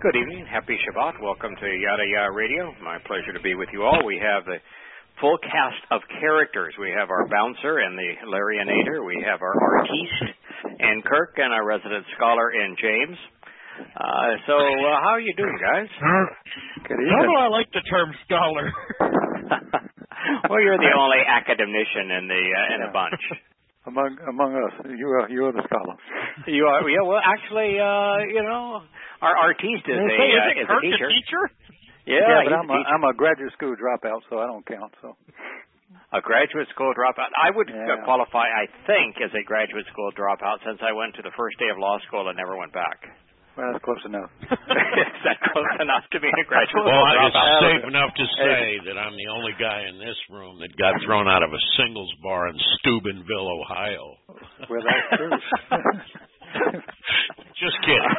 Good evening. Happy Shabbat. Welcome to Yada Yada Radio. My pleasure to be with you all. We have the full cast of characters. We have our bouncer and the Larryanator. We have our artiste and Kirk and our resident scholar in James. How are you doing, guys? Good evening. How do I like the term scholar? Well, you're the only academician in a bunch. Among us, you are the scholar. You are. Yeah. Well, actually, our artiste is a teacher. Yeah, but I'm a graduate school dropout, so I don't count. So. A graduate school dropout. I would qualify, I think, as a graduate school dropout since I went to the first day of law school and never went back. Well, that's close enough. Is that close enough to be a graduate school dropout? Well, it's safe enough to say that I'm the only guy in this room that got thrown out of a singles bar in Steubenville, Ohio. Well, that's true. Just kidding.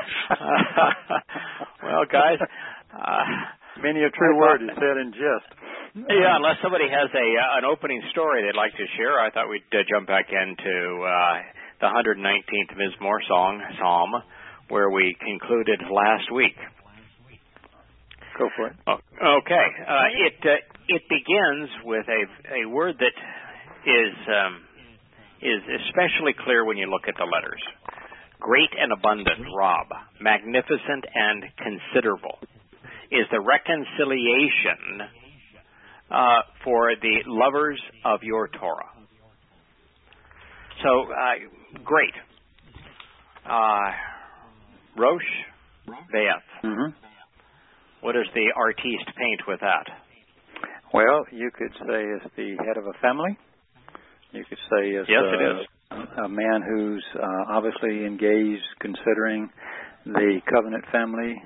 Well, guys, many a true word is said in jest. Yeah, unless somebody has an opening story they'd like to share, I thought we'd jump back into the 119th Mizmor Psalm, where we concluded last week. Go for it. Okay. It begins with a word that is especially clear when you look at the letters. Great and abundant, Rob, magnificent and considerable, is the reconciliation for the lovers of your Torah. So, great. Rosh Be'eth. Mm-hmm. What does the artiste paint with that? Well, you could say it's the head of a family. You could say it's it is. A man who's obviously engaged, considering the covenant family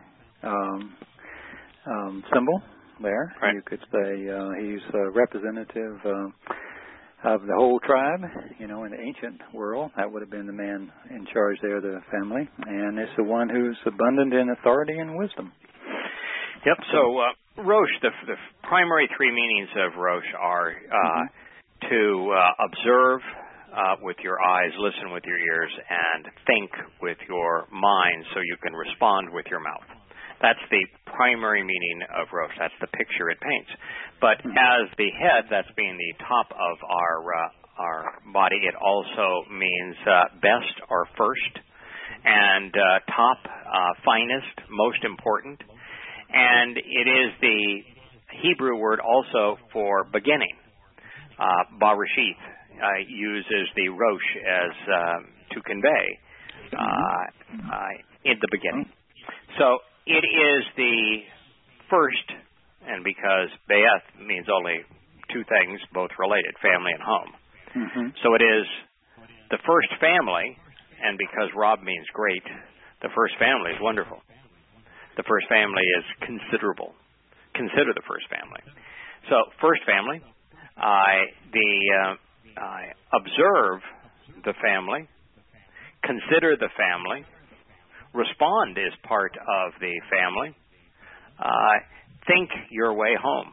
symbol there. Right. You could say he's a representative of the whole tribe. In the ancient world, that would have been the man in charge there of the family. And it's the one who's abundant in authority and wisdom. Yep. So, Rosh, the primary three meanings of Rosh are to observe with your eyes, listen with your ears, and think with your mind so you can respond with your mouth. That's the primary meaning of Rosh. That's the picture it paints. But as the head, that's being the top of our body, it also means best or first, and top, finest, most important. And it is the Hebrew word also for beginning. Barashith uses the Rosh as to convey in the beginning. So it is the first, and because Be'eth means only two things, both related, family and home. Mm-hmm. So it is the first family, and because Rob means great, the first family is wonderful. The first family is considerable. Consider the first family. So, first family, observe the family, consider the family, respond is part of the family, think your way home.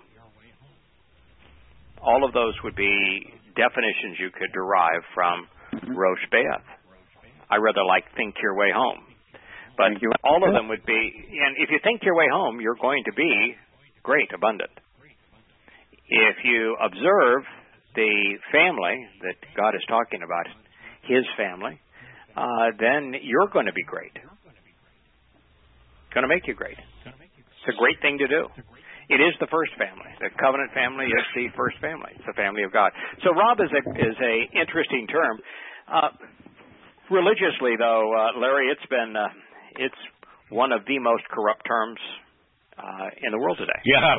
All of those would be definitions you could derive from Rosh Be'eth. I rather like think your way home. But all of them would be, and if you think your way home, you're going to be great, abundant. If you observe the family that God is talking about, His family, then you're going to be great. It's going to make you great. It's a great thing to do. It is the first family. The covenant family is the first family. It's the family of God. So Rob is a interesting term. Religiously, though, Larry, it's one of the most corrupt terms in the world today. Yeah,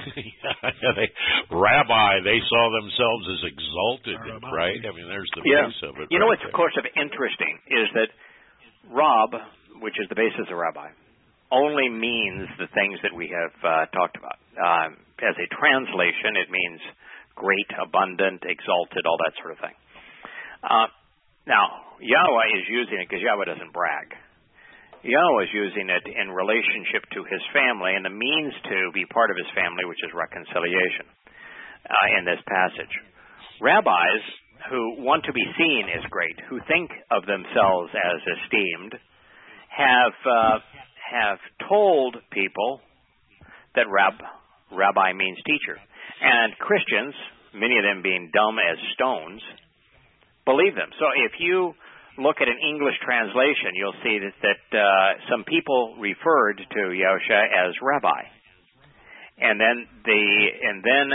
rabbi, they saw themselves as exalted, right? I mean, there's the base of it. What's, of course, interesting is that Rob, which is the basis of rabbi, only means the things that we have talked about. As a translation, it means great, abundant, exalted, all that sort of thing. Now, Yahweh is using it because Yahweh doesn't brag. Yahweh is using it in relationship to His family and the means to be part of His family, which is reconciliation in this passage. Rabbis who want to be seen as great, who think of themselves as esteemed, have have told people that rabbi means teacher. And Christians, many of them being dumb as stones, believe them. So if you look at an English translation, you'll see that some people referred to Yosha as rabbi. And then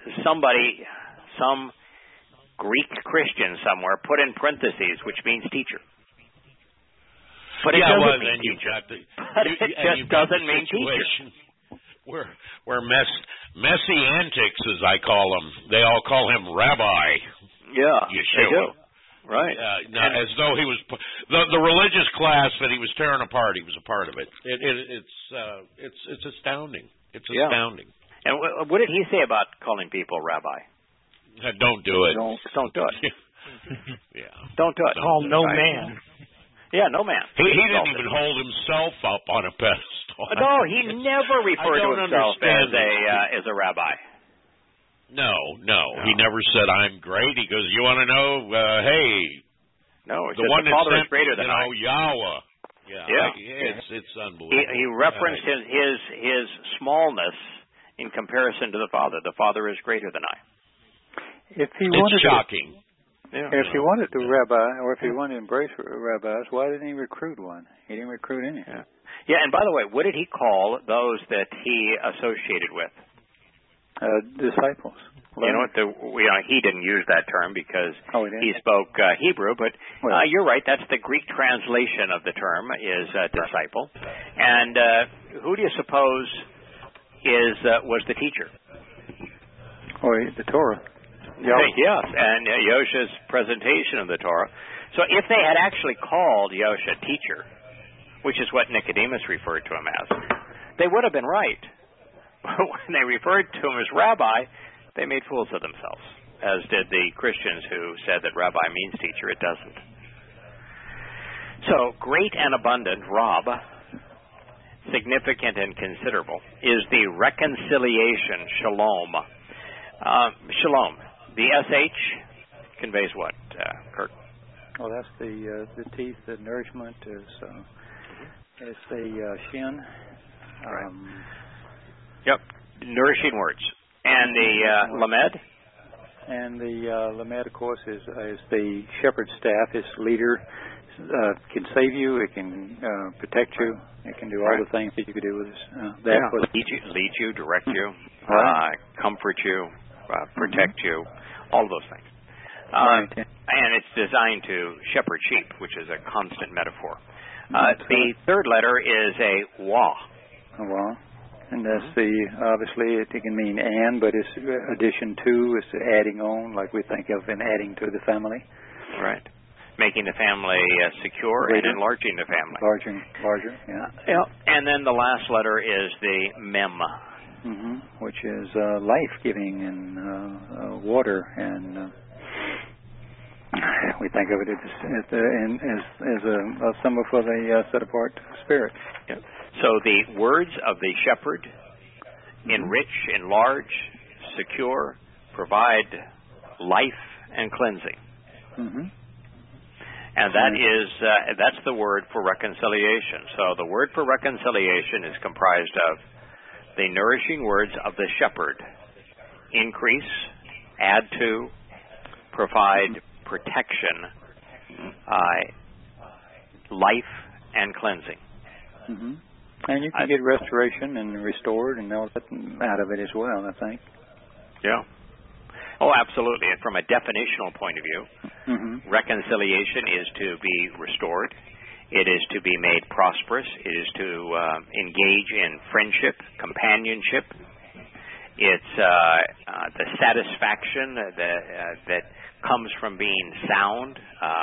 some Greek Christian somewhere put in parentheses, which means teacher. But it doesn't mean teacher. It just doesn't mean teacher. Where messy antics, as I call them, they all call him Rabbi. Yeah, Yeshua. They do. Right. Now, as though he was the religious class that he was tearing apart. He was a part of it. It's astounding. It's astounding. And what did he say about calling people rabbi? Don't do it. Don't do it. Yeah. Don't do it. Call no man. Yeah, no man. He didn't even hold himself up on a pedestal. No, he never referred to himself as a rabbi. No. He never said, "I'm great." He goes, "You want to know? Hey, no, the one the Father is greater than I." Yahweh. Yeah. It's unbelievable. He referenced his smallness in comparison to the Father. The Father is greater than I. It's shocking. If he wanted to rabbi, or if he wanted to embrace rabbis, why didn't he recruit one? He didn't recruit any. Yeah, and by the way, what did he call those that he associated with? Disciples. He didn't use that term because he spoke Hebrew, but you're right. That's the Greek translation of the term is disciple. And who do you suppose was the teacher? The Torah. Yes, and Yosha's presentation of the Torah. So if they had actually called Yosha teacher, which is what Nicodemus referred to him as, they would have been right. But when they referred to him as rabbi, they made fools of themselves, as did the Christians who said that rabbi means teacher. It doesn't. So great and abundant, Rab, significant and considerable, is the reconciliation, shalom. Shalom. The SH conveys what, Kirk? Oh, that's the teeth. The nourishment is it's the shin. Yep, nourishing words. And the lamed? And the lamed, of course, is the shepherd's staff. Its leader can save you. It can protect you. It can do all the things that you could do with this. Lead you, direct you, comfort you, protect you, all of those things. And it's designed to shepherd sheep, which is a constant metaphor. The third letter is a wa. A wa. And that's obviously it can mean and, but it's addition to, it's adding on, like we think of in adding to the family. Right. Making the family secure and enlarging the family. Larger, yeah. And then the last letter is the mem. Which is life-giving and water, and we think of it as a symbol for the set-apart spirit. Yep. So the words of the shepherd enrich, enlarge, secure, provide life and cleansing. And that's the word for reconciliation. So the word for reconciliation is comprised of the nourishing words of the shepherd: increase, add to, provide protection, life, and cleansing. And you can get restoration and restored and all that out of it as well, I think. Yeah. Oh, absolutely. And from a definitional point of view, reconciliation is to be restored. It is to be made prosperous. It is to engage in friendship, companionship. It's the satisfaction that comes from being sound,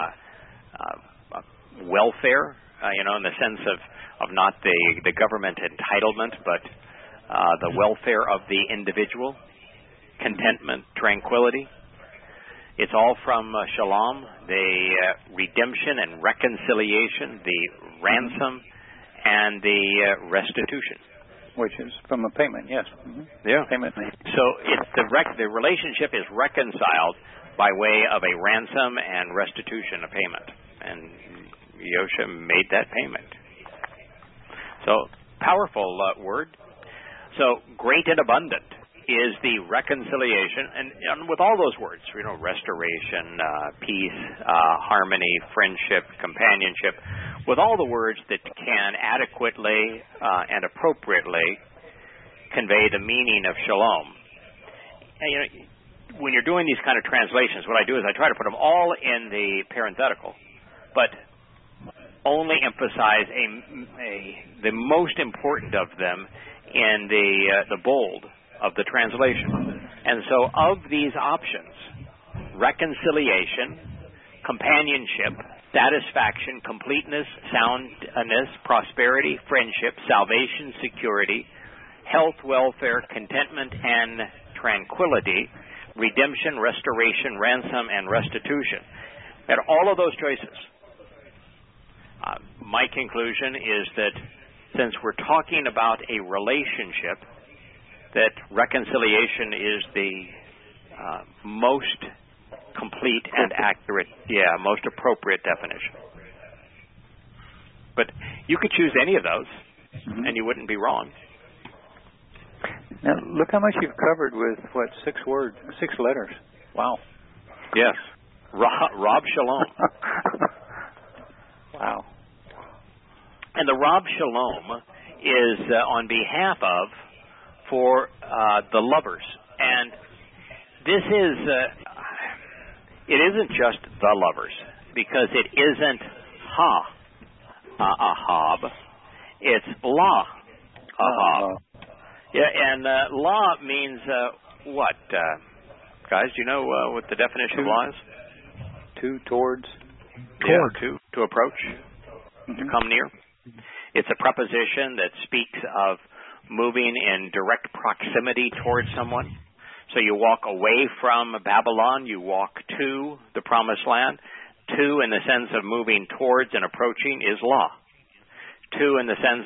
welfare, in the sense of not the government entitlement, but the welfare of the individual, contentment, tranquility. It's all from shalom, the redemption and reconciliation, the ransom, and the restitution. Which is from a payment, yes. Yeah. Payment. So it's the relationship is reconciled by way of a ransom and restitution, a payment. And Yosha made that payment. So, powerful word. So, great and abundant is the reconciliation, and with all those words, restoration, peace, harmony, friendship, companionship, with all the words that can adequately and appropriately convey the meaning of shalom. And, when you're doing these kind of translations, what I do is I try to put them all in the parenthetical, but only emphasize the most important of them in the bold of the translation. And so of these options, reconciliation, companionship, satisfaction, completeness, soundness, prosperity, friendship, salvation, security, health, welfare, contentment, and tranquility, redemption, restoration, ransom, and restitution. At all of those choices, my conclusion is that since we're talking about a relationship, that reconciliation is the most complete and accurate, most appropriate definition. But you could choose any of those, and you wouldn't be wrong. Now, look how much you've covered with, 6 letters. Wow. Yes. Rob Shalom. Wow. And the Rob Shalom is on behalf of, for the lovers. And this is, it isn't just the lovers, because it isn't ahab. It's la ahab. Yeah, and la means what? Guys, do you know what the definition of la is? Towards. Yeah, to approach, to come near. It's a preposition that speaks of moving in direct proximity towards someone. So you walk away from Babylon, you walk to the Promised Land. To, in the sense of moving towards and approaching, is la. To, in the sense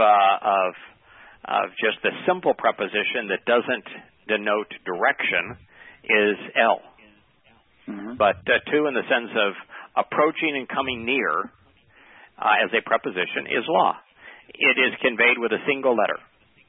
of just the simple preposition that doesn't denote direction, is el. But to, in the sense of approaching and coming near, as a preposition, is la. It is conveyed with a single letter.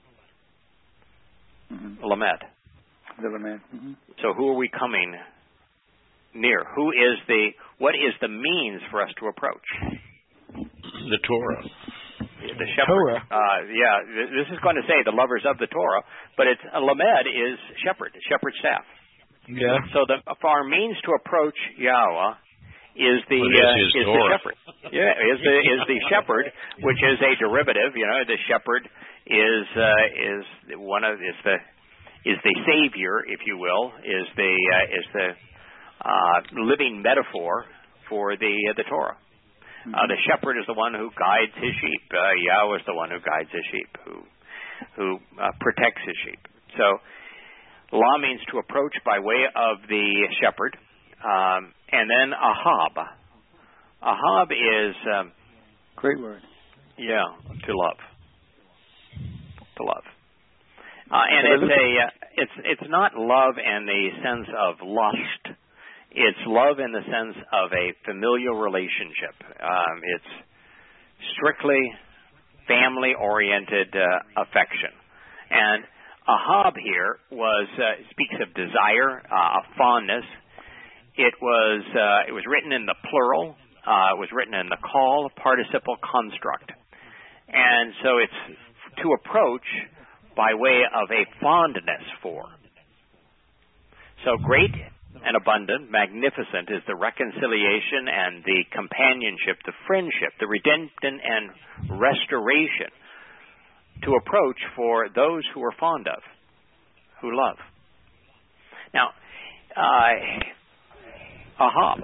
Lamed. The lamed. So who are we coming near? What is the means for us to approach? The Torah. The shepherd. This is going to say the lovers of the Torah, but it's lamed is shepherd staff. Yeah. So for our means to approach Yahweh is the shepherd. Yeah, is the shepherd, which is a derivative. The shepherd is the savior, if you will, is the living metaphor for the Torah. The shepherd is the one who guides his sheep. Yahweh is the one who guides his sheep, who protects his sheep. So, la means to approach by way of the shepherd. And then ahab. Ahab is great word. Yeah, to love. To love. And it's not love in the sense of lust. It's love in the sense of a familial relationship. It's strictly family-oriented affection. And ahab here speaks of desire, a fondness. It was written in the plural. It was written in the call participle construct. And so it's to approach by way of a fondness for. So great and abundant, magnificent is the reconciliation and the companionship, the friendship, the redemption and restoration to approach for those who are fond of, who love. Now, ahab.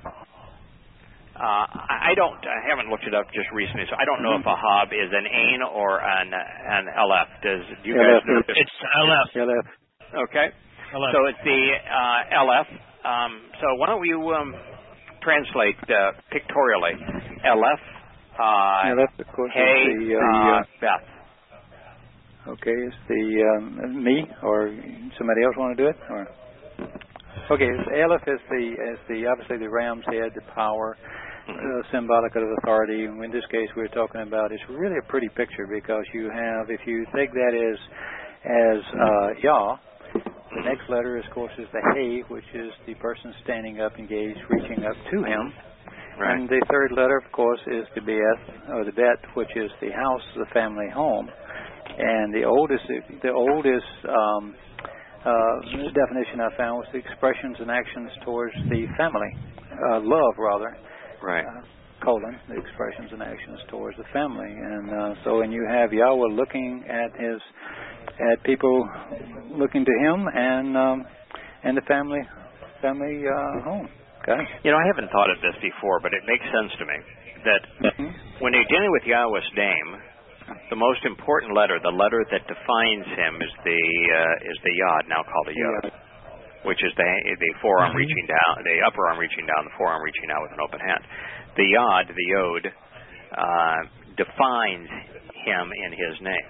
I haven't looked it up just recently, so I don't know if ahab is an ain or an aleph. Do you guys know? It's aleph. Okay. Aleph. So it's the aleph. So why don't you translate pictorially? Aleph. Aleph, of course, hey, Beth. Okay, is the me or somebody else want to do it? Or? Okay, Aleph is the obviously the ram's head, the power, symbolic of authority. In this case, we're talking about, it's really a pretty picture because you have, if you take that as Yah, the next letter, of course, is the Hey, which is the person standing up, engaged, reaching up to him. Right. And the third letter, of course, is the Beth, or the Bet, which is the house, the family home. And the oldest definition I found was the expressions and actions towards the family, love rather. Right. The expressions and actions towards the family, and so you have Yahweh looking at people looking to Him, and the family home. Okay. I haven't thought of this before, but it makes sense to me that when you're dealing with Yahweh's name, the most important letter, the letter that defines Him, is the Yod, now called a Yod, which is the forearm reaching down, the upper arm reaching down, the forearm reaching out with an open hand. The Yod, the Yod, defines Him in His name.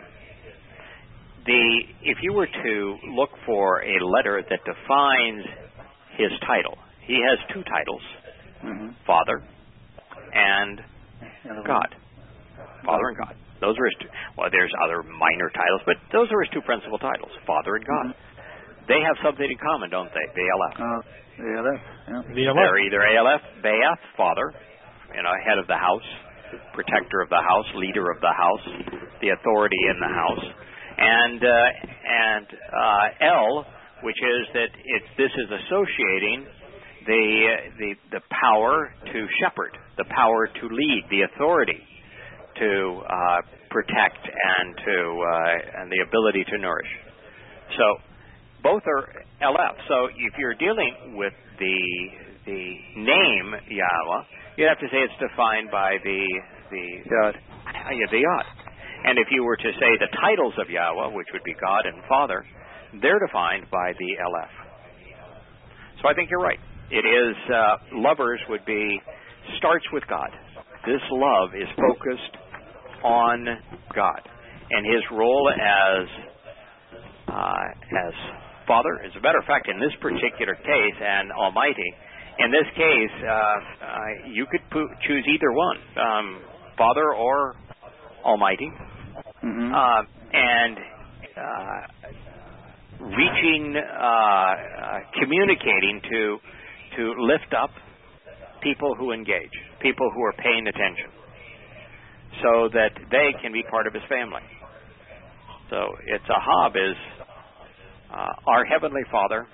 If you were to look for a letter that defines His title, He has two titles, Father and God. Father and God. Those are his two. Well, there's other minor titles, but those are his two principal titles, Father and God. They have something in common, don't they? The Aleph. The Aleph, yeah. They're either Aleph, Be'ath, Father, head of the house, protector of the house, leader of the house, the authority in the house, and El, which is that this is associating the power to shepherd, the power to lead, the authority to protect, and the ability to nourish. So both are Aleph. So if you're dealing with the name Yahweh, you'd have to say it's defined by the Yod. The Yod. And if you were to say the titles of Yahweh, which would be God and Father, they're defined by the Aleph. So I think you're right. It is, lovers would be, starts with God. This love is focused on God. And His role as Father, as a matter of fact, in this particular case, and Almighty, in this case, you could choose either one, Father or Almighty, and reaching, communicating to lift up people who engage, people who are paying attention, so that they can be part of His family. So it's Ahab is our Heavenly Father,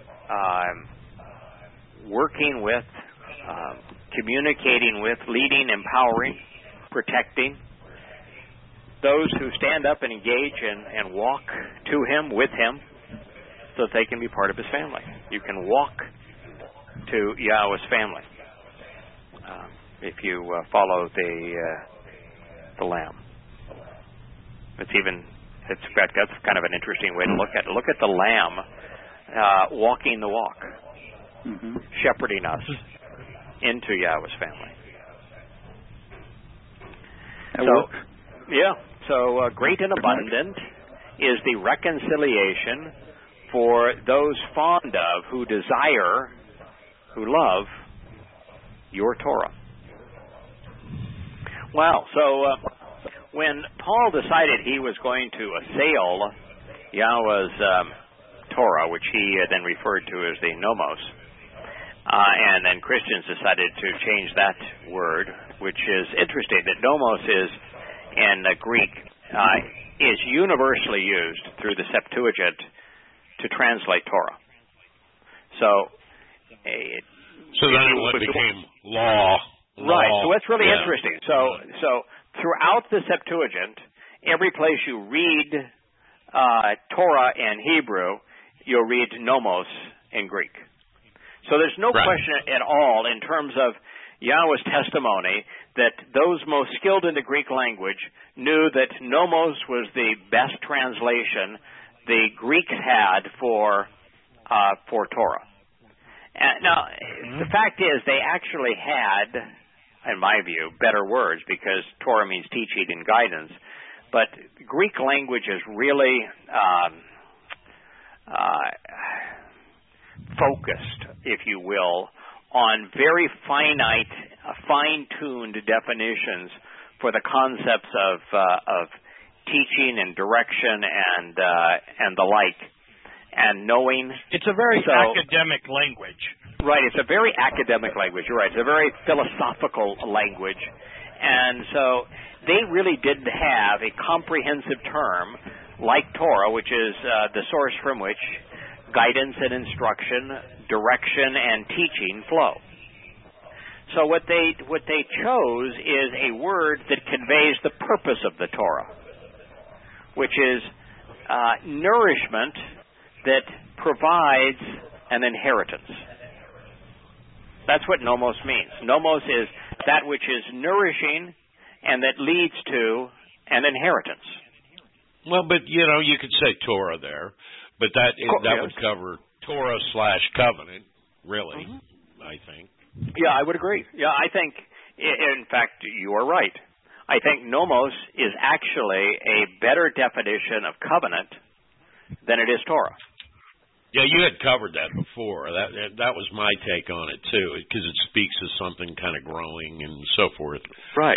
working with, communicating with, leading, empowering, protecting those who stand up and engage and walk to Him, with Him, so that they can be part of His family. You can walk to Yahweh's family if you follow the Lamb. That's kind of an interesting way to look at it. Look at the Lamb walking the walk, shepherding us into Yahweh's family. So great and abundant is the reconciliation for those fond of, who desire, who love your Torah. Well, so when Paul decided he was going to assail Yahweh's Torah, which he then referred to as the nomos, and then Christians decided to change that word, which is interesting, that nomos is, in Greek, is universally used through the Septuagint to translate Torah. So then it became law. Right. So it's really interesting. So throughout the Septuagint, every place you read Torah in Hebrew, you'll read nomos in Greek. So there's no question at all in terms of Yahweh's testimony that those most skilled in the Greek language knew that nomos was the best translation the Greeks had for Torah. Now, the fact is they actually had, in my view, better words, because Torah means teaching and guidance. But Greek language is really focused, if you will, on very finite fine-tuned definitions for the concepts of teaching and direction and the like, and knowing. It's a very academic language. Right, it's a very academic language. You're right. It's a very philosophical language, and so they really didn't have a comprehensive term like Torah, which is the source from which guidance and instruction, direction and teaching flow. So what they chose is a word that conveys the purpose of the Torah, which is nourishment that provides an inheritance. That's what nomos means. Nomos is that which is nourishing and that leads to an inheritance. Well, but you could say Torah there, but that would cover Torah/covenant, really. Mm-hmm. I think. Yeah, I would agree. Yeah, I think, in fact, you are right. I think nomos is actually a better definition of covenant than it is Torah. Yeah, you had covered that before. That was my take on it too, because it speaks of something kind of growing and so forth. Right.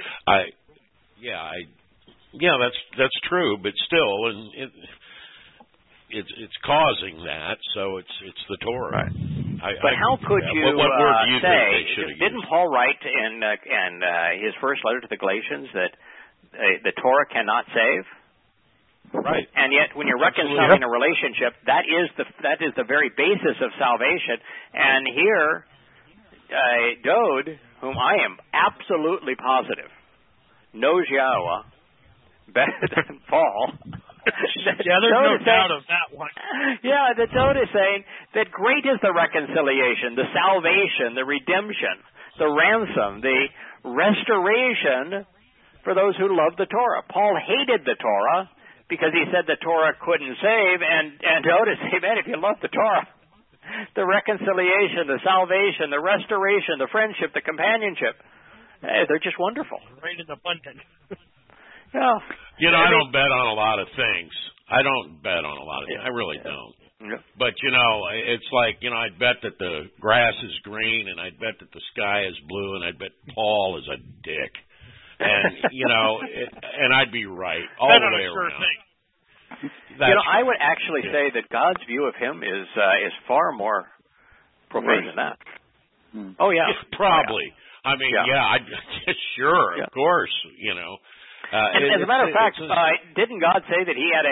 That's true, but still, and it's causing that, so it's the Torah. Right. But how could you what word do you say? Think they should have didn't used? Paul write in his first letter to the Galatians that the Torah cannot save? Right. And yet, when you're reconciling a relationship, that is the very basis of salvation. And here, Dode, whom I am absolutely positive knows Yahweh better than Paul. There's no doubt of that one. Yeah, the Dode is saying that great is the reconciliation, the salvation, the redemption, the ransom, the restoration for those who love the Torah. Paul hated the Torah because he said the Torah couldn't save, and Dode said, man, if you love the Torah, the reconciliation, the salvation, the restoration, the friendship, the companionship, they're just wonderful. Great and abundant. Yeah. I don't bet on a lot of things. I really don't. Yeah. But, it's like, I'd bet that the grass is green, and I'd bet that the sky is blue, and I'd bet Paul is a dick. And, and I'd be right all the way around. I would actually say that God's view of him is far more profound than that. Oh, yeah. Probably. I mean, sure, of course, as a matter of fact, didn't God say that he had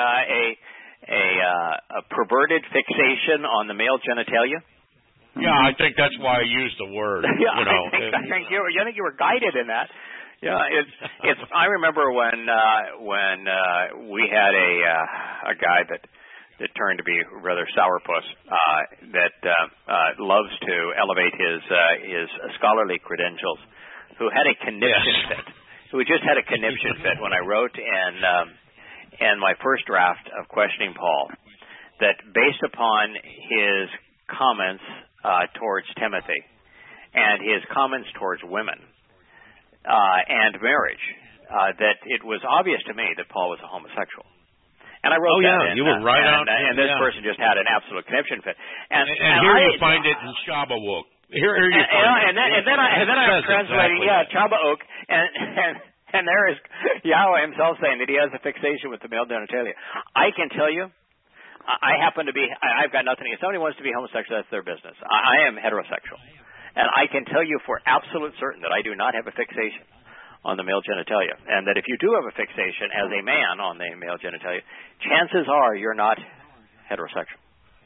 a perverted fixation on the male genitalia? Yeah, I think that's why I used the word. I think you were guided in that. Yeah, it's. I remember when we had a guy that turned to be rather sourpuss that loves to elevate his scholarly credentials, who had a conniption fit. Who just had a conniption fit when I wrote in my first draft of Questioning Paul that based upon his comments towards Timothy and his comments towards women and marriage, that it was obvious to me that Paul was a homosexual. And I wrote that. You were right on. And this person just had an absolute conniption fit. And here you find it in Shabbat. Here you find it. And then I was translating, Chabauk, and there is Yahweh himself saying that he has a fixation with the male genitalia. I can tell you, I've got nothing. If somebody wants to be homosexual, that's their business. I am heterosexual. And I can tell you for absolute certain that I do not have a fixation on the male genitalia. And that if you do have a fixation as a man on the male genitalia, chances are you're not heterosexual.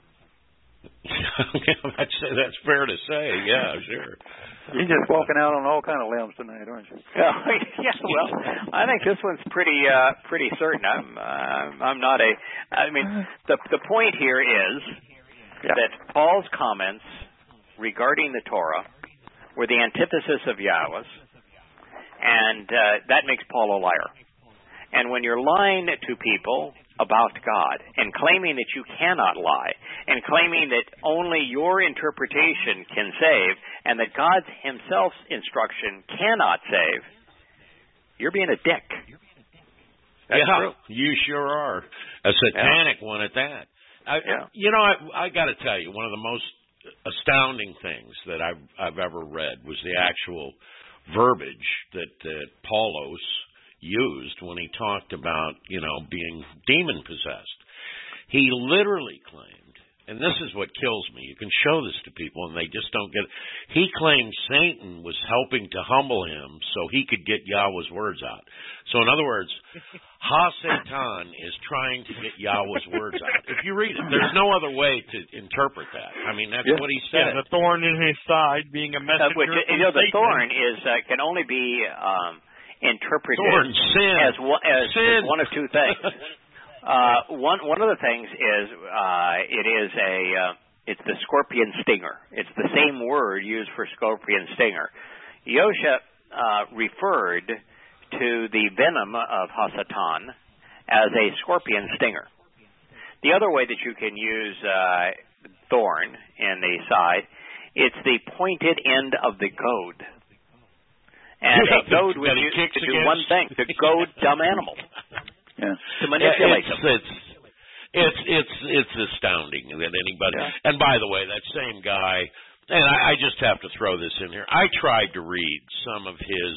That's fair to say. Yeah, sure. You're just walking out on all kind of limbs tonight, aren't you? Yeah. Well, I think this one's pretty certain. I'm not a. I mean, the point here is that Paul's comments regarding the Torah were the antithesis of Yahweh's, and that makes Paul a liar. And when you're lying to people about God and claiming that you cannot lie and claiming that only your interpretation can save and that God's himself's instruction cannot save, you're being a dick. That's true. You sure are. A satanic one at that. I got to tell you, one of the most astounding things that I've ever read was the actual verbiage that Paulos used when he talked about, being demon possessed. He literally claimed, and this is what kills me, you can show this to people and they just don't get it. He claimed Satan was helping to humble him so he could get Yahweh's words out. So in other words, Ha-Satan is trying to get Yahweh's words out. If you read it, there's no other way to interpret that. I mean, that's what he said. Yeah, the thorn in his side being a messenger from the Satan. thorn is can only be interpreted sin. as one of two things. One of the things is it's the scorpion stinger. It's the same word used for scorpion stinger. Yosha referred to the venom of Ha-Satan as a scorpion stinger. The other way that you can use thorn in the side, it's the pointed end of the goad. And a goad was used to do one thing, to goad dumb animals. Yeah. To manipulate them. It's astounding that anybody. Yeah. And by the way, that same guy, and I just have to throw this in here. I tried to read some of his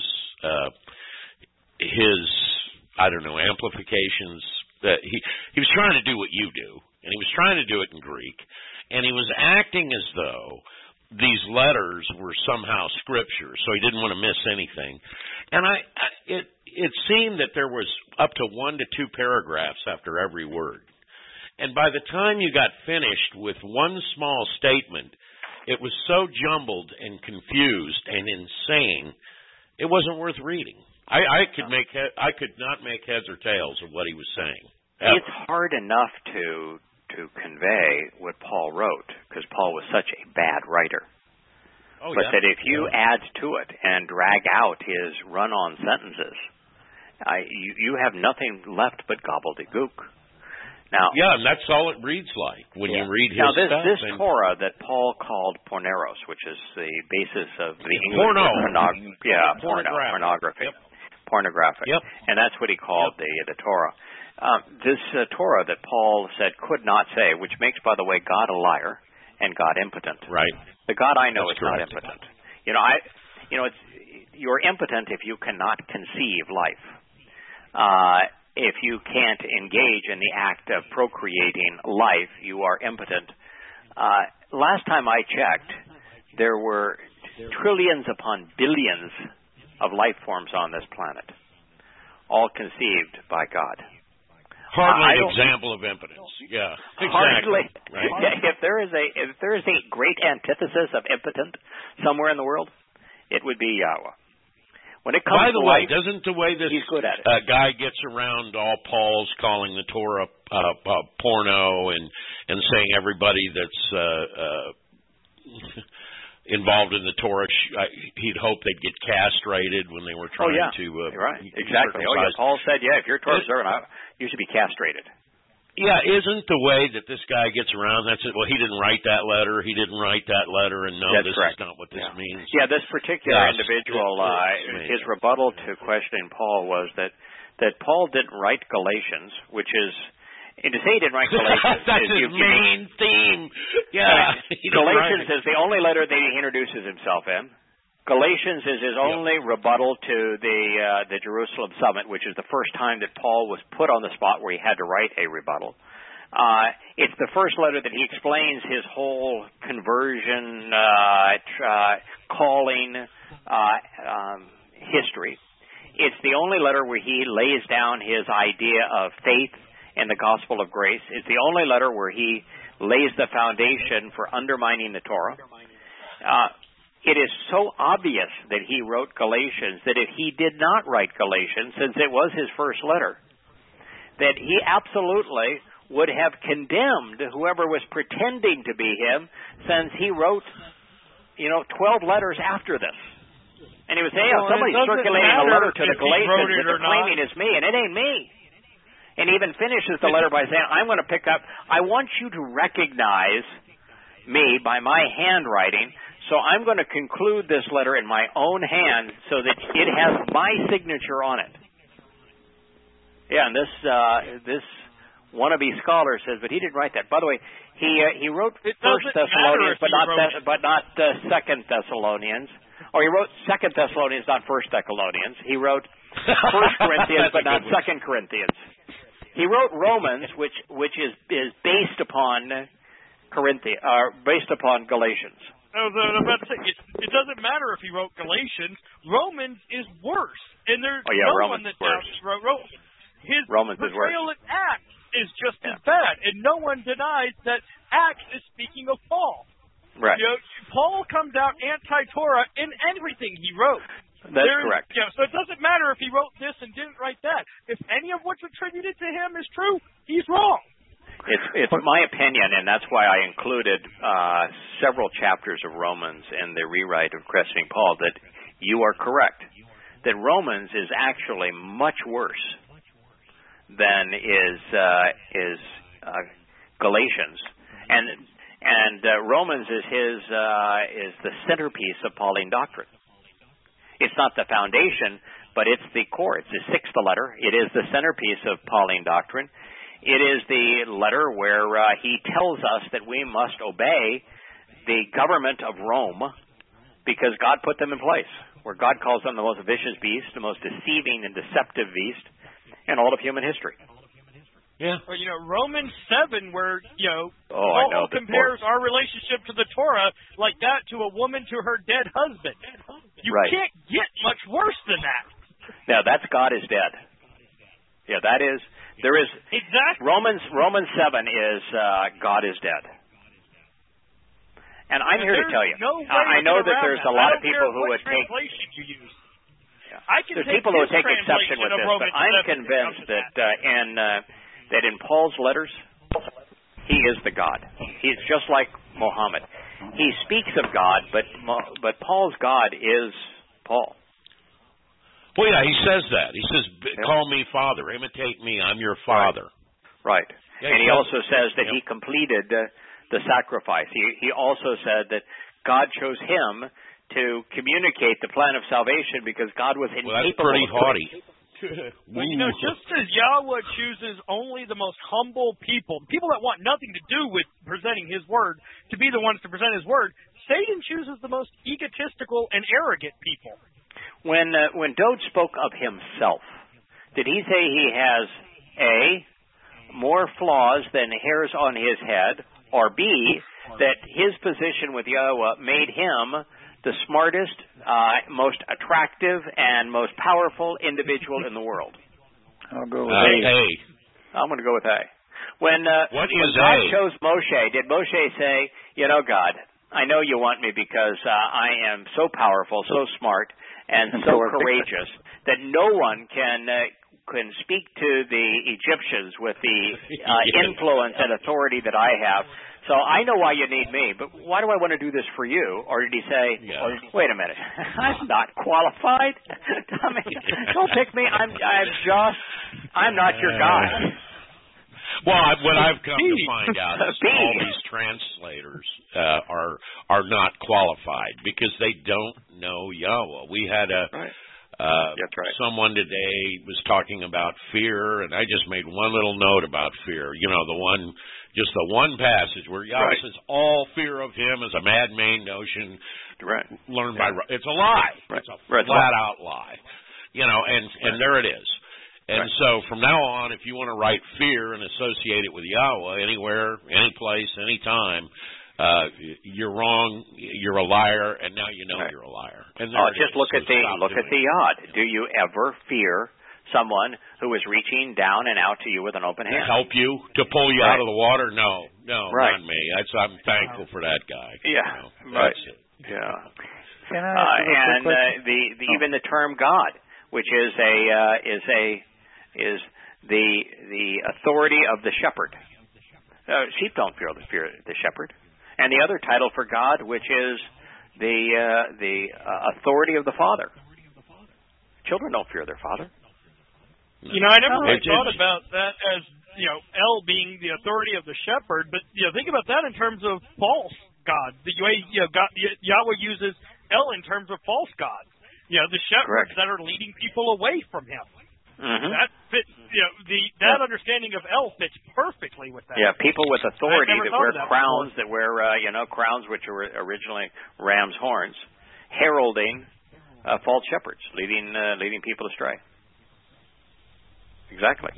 amplifications. That he was trying to do what you do, and he was trying to do it in Greek, and he was acting as though these letters were somehow scripture, so he didn't want to miss anything. And it seemed that there was up to 1 to 2 paragraphs after every word. And by the time you got finished with one small statement, it was so jumbled and confused and insane, it wasn't worth reading. I could not make heads or tails of what he was saying. Ever. It's hard enough to convey what Paul wrote, because Paul was such a bad writer. But that if you add to it and drag out his run-on sentences, you have nothing left but gobbledygook. Now, and that's all it reads like when you read his stuff. Now, this Torah that Paul called porneros, which is the basis of the English pornography. Yep. Pornographic. Yep. And that's what he called the Torah. This Torah that Paul said could not say, which makes, by the way, God a liar and God impotent. Right. The God I know is correct. not impotent. You're impotent if you cannot conceive life. If you can't engage in the act of procreating life, you are impotent. Last time I checked, there were trillions upon billions of life forms on this planet, all conceived by God. Hardly an example of impotence. Yeah, exactly. Hardly. Right? If there is a great antithesis of impotent somewhere in the world, it would be Yahweh. When it comes By the to way, life, doesn't the way this he's good at it. Guy gets around all Paul's calling the Torah porno and saying everybody that's involved in the Torah, he'd hope they'd get castrated when they were trying to right. Exactly. Paul said, if you're Torah observant, you should be castrated. Yeah, isn't the way that this guy gets around, that's it, well, he didn't write that letter, and this correct. is not what this means. Yeah, this particular individual, his rebuttal to questioning Paul was that Paul didn't write Galatians, which is, and to say he didn't write Galatians that's his main theme. Yeah. Galatians is the only letter that he introduces himself in. Galatians is his only rebuttal to the Jerusalem summit, which is the first time that Paul was put on the spot where he had to write a rebuttal. It's the first letter that he explains his whole conversion, calling history. It's the only letter where he lays down his idea of faith and the gospel of grace. It's the only letter where he lays the foundation for undermining the Torah. It is so obvious that he wrote Galatians that if he did not write Galatians, since it was his first letter, that he absolutely would have condemned whoever was pretending to be him, since he wrote, 12 letters after this. And he would say, somebody's circulating a letter to the Galatians that they're claiming is me, and it ain't me. And he even finishes the letter by saying, I want you to recognize me by my handwriting, so I'm going to conclude this letter in my own hand so that it has my signature on it. Yeah, and this wannabe scholar says, but he didn't write that. By the way, he wrote First Thessalonians, but not Second Thessalonians. Or he wrote Second Thessalonians, not First Thessalonians. He wrote First Corinthians, but not Second Corinthians. He wrote Romans, which is based upon based upon Galatians. I was about to say, it doesn't matter if he wrote Galatians. Romans is worse, and there's Romans one that worse. His Romans portrayal in Acts is just as bad, and no one denies that Acts is speaking of Paul. Right. Paul comes out anti-Torah in everything he wrote. That's correct. So it doesn't matter if he wrote this and didn't write that. If any of what's attributed to him is true, he's wrong. It's my opinion, and that's why I included several chapters of Romans in the rewrite of Questioning Paul, that you are correct, that Romans is actually much worse than is Galatians, and Romans is the centerpiece of Pauline doctrine. It's not the foundation, but it's the core. It's the sixth letter. It is the centerpiece of Pauline doctrine. It is the letter where he tells us that we must obey the government of Rome because God put them in place, where God calls them the most vicious beast, the most deceiving and deceptive beast in all of human history. Yeah. Or, Romans 7, where, Paul compares our relationship to the Torah like that to a woman to her dead husband. You can't get much worse than that. Now, that's God is dead. Yeah, that is... There is exactly Romans 7 is God is dead, and I'm here to tell you. I know that there's a lot of people who would take. There's people who would take exception with this, but I'm convinced that in Paul's letters, he is the God. He's just like Muhammad. He speaks of God, but Paul's God is Paul. Well, yeah, he says that. He says, call me Father, imitate me, I'm your Father. Right. Yeah, and he also says that he completed the sacrifice. He also said that God chose him to communicate the plan of salvation because God was incapable. Well, that's pretty haughty. Well, just as Yahweh chooses only the most humble people that want nothing to do with presenting his word, to be the ones to present his word, Satan chooses the most egotistical and arrogant people. When Dode spoke of himself, did he say he has A, more flaws than hairs on his head, or B, that his position with Yahweh made him the smartest, most attractive, and most powerful individual in the world? I'll go with A. I'm going to go with A. When God chose Moshe, did Moshe say, God, I know you want me because I am so powerful, so smart, and so courageous that no one can speak to the Egyptians with the influence and authority that I have. So I know why you need me, but why do I want to do this for you? Or did he say, wait a minute, I'm not qualified? Don't pick me. I'm not your guy. Well, what I've come to find out is all these translators are not qualified because they don't know Yahweh. We had someone today was talking about fear, and I just made one little note about fear. The one passage where Yahweh says all fear of him is a man-made notion learned by. It's a lie. It's a flat-out lie. And there it is. And so from now on, if you want to write fear and associate it with Yahweh anywhere, any place, any time, you're wrong. You're a liar, and now you know you're a liar. And just look at the yod. Do you ever fear someone who is reaching down and out to you with an open hand? Help you to pull you out of the water? No, not me. I'm thankful for that guy. Yeah, that's it. Yeah. And even the term God, which is the authority of the shepherd. Sheep don't fear the shepherd. And the other title for God, which is the authority of the father. Children don't fear their father. I never really thought about that as, El being the authority of the shepherd, but, think about that in terms of false gods. The way, Yahweh uses El in terms of false gods. The shepherds that are leading people away from him. Mm-hmm. That fits, that understanding of El fits perfectly with that. Yeah, people with authority that wear crowns, crowns which were originally ram's horns, heralding false shepherds, leading people astray. Exactly.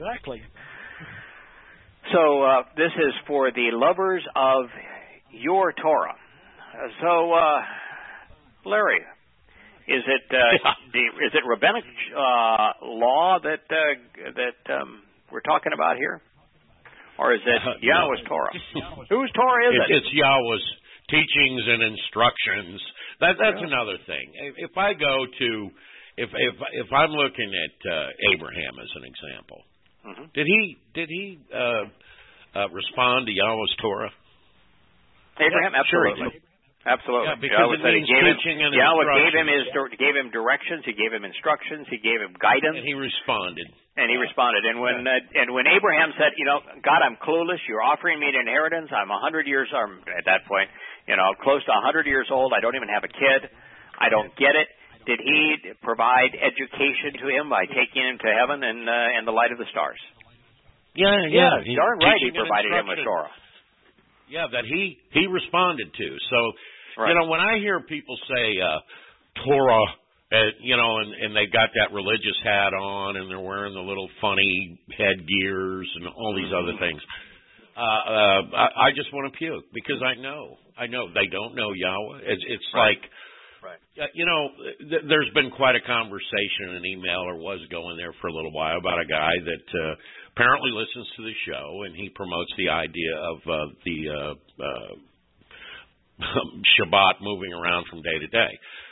So this is for the lovers of your Torah. So, Larry, is it rabbinic law that we're talking about here, or is it Yahweh's Torah? Whose Torah is it? It's Yahweh's teachings and instructions. That's another thing. If I go to if I'm looking at Abraham as an example, mm-hmm. did he respond to Yahweh's Torah? Abraham, absolutely. Sure. Absolutely. Yeah, because Yahweh gave him directions. He gave him instructions. He gave him guidance. And he responded. And when Abraham said, God, I'm clueless. You're offering me an inheritance. I'm 100 years at that point, close to 100 years old. I don't even have a kid. I don't get it. Did he provide education to him by taking him to heaven and the light of the stars? Yeah. Darn right, he provided him with Torah. Yeah, that he responded to. So, right. When I hear people say Torah, and they got that religious hat on, and they're wearing the little funny headgears and all these other things, I just want to puke because I know they don't know Yahweh. It's right. like, right. There's been quite a conversation, an email or was going there for a little while about a guy that apparently listens to the show, and he promotes the idea of the Shabbat moving around from day to day.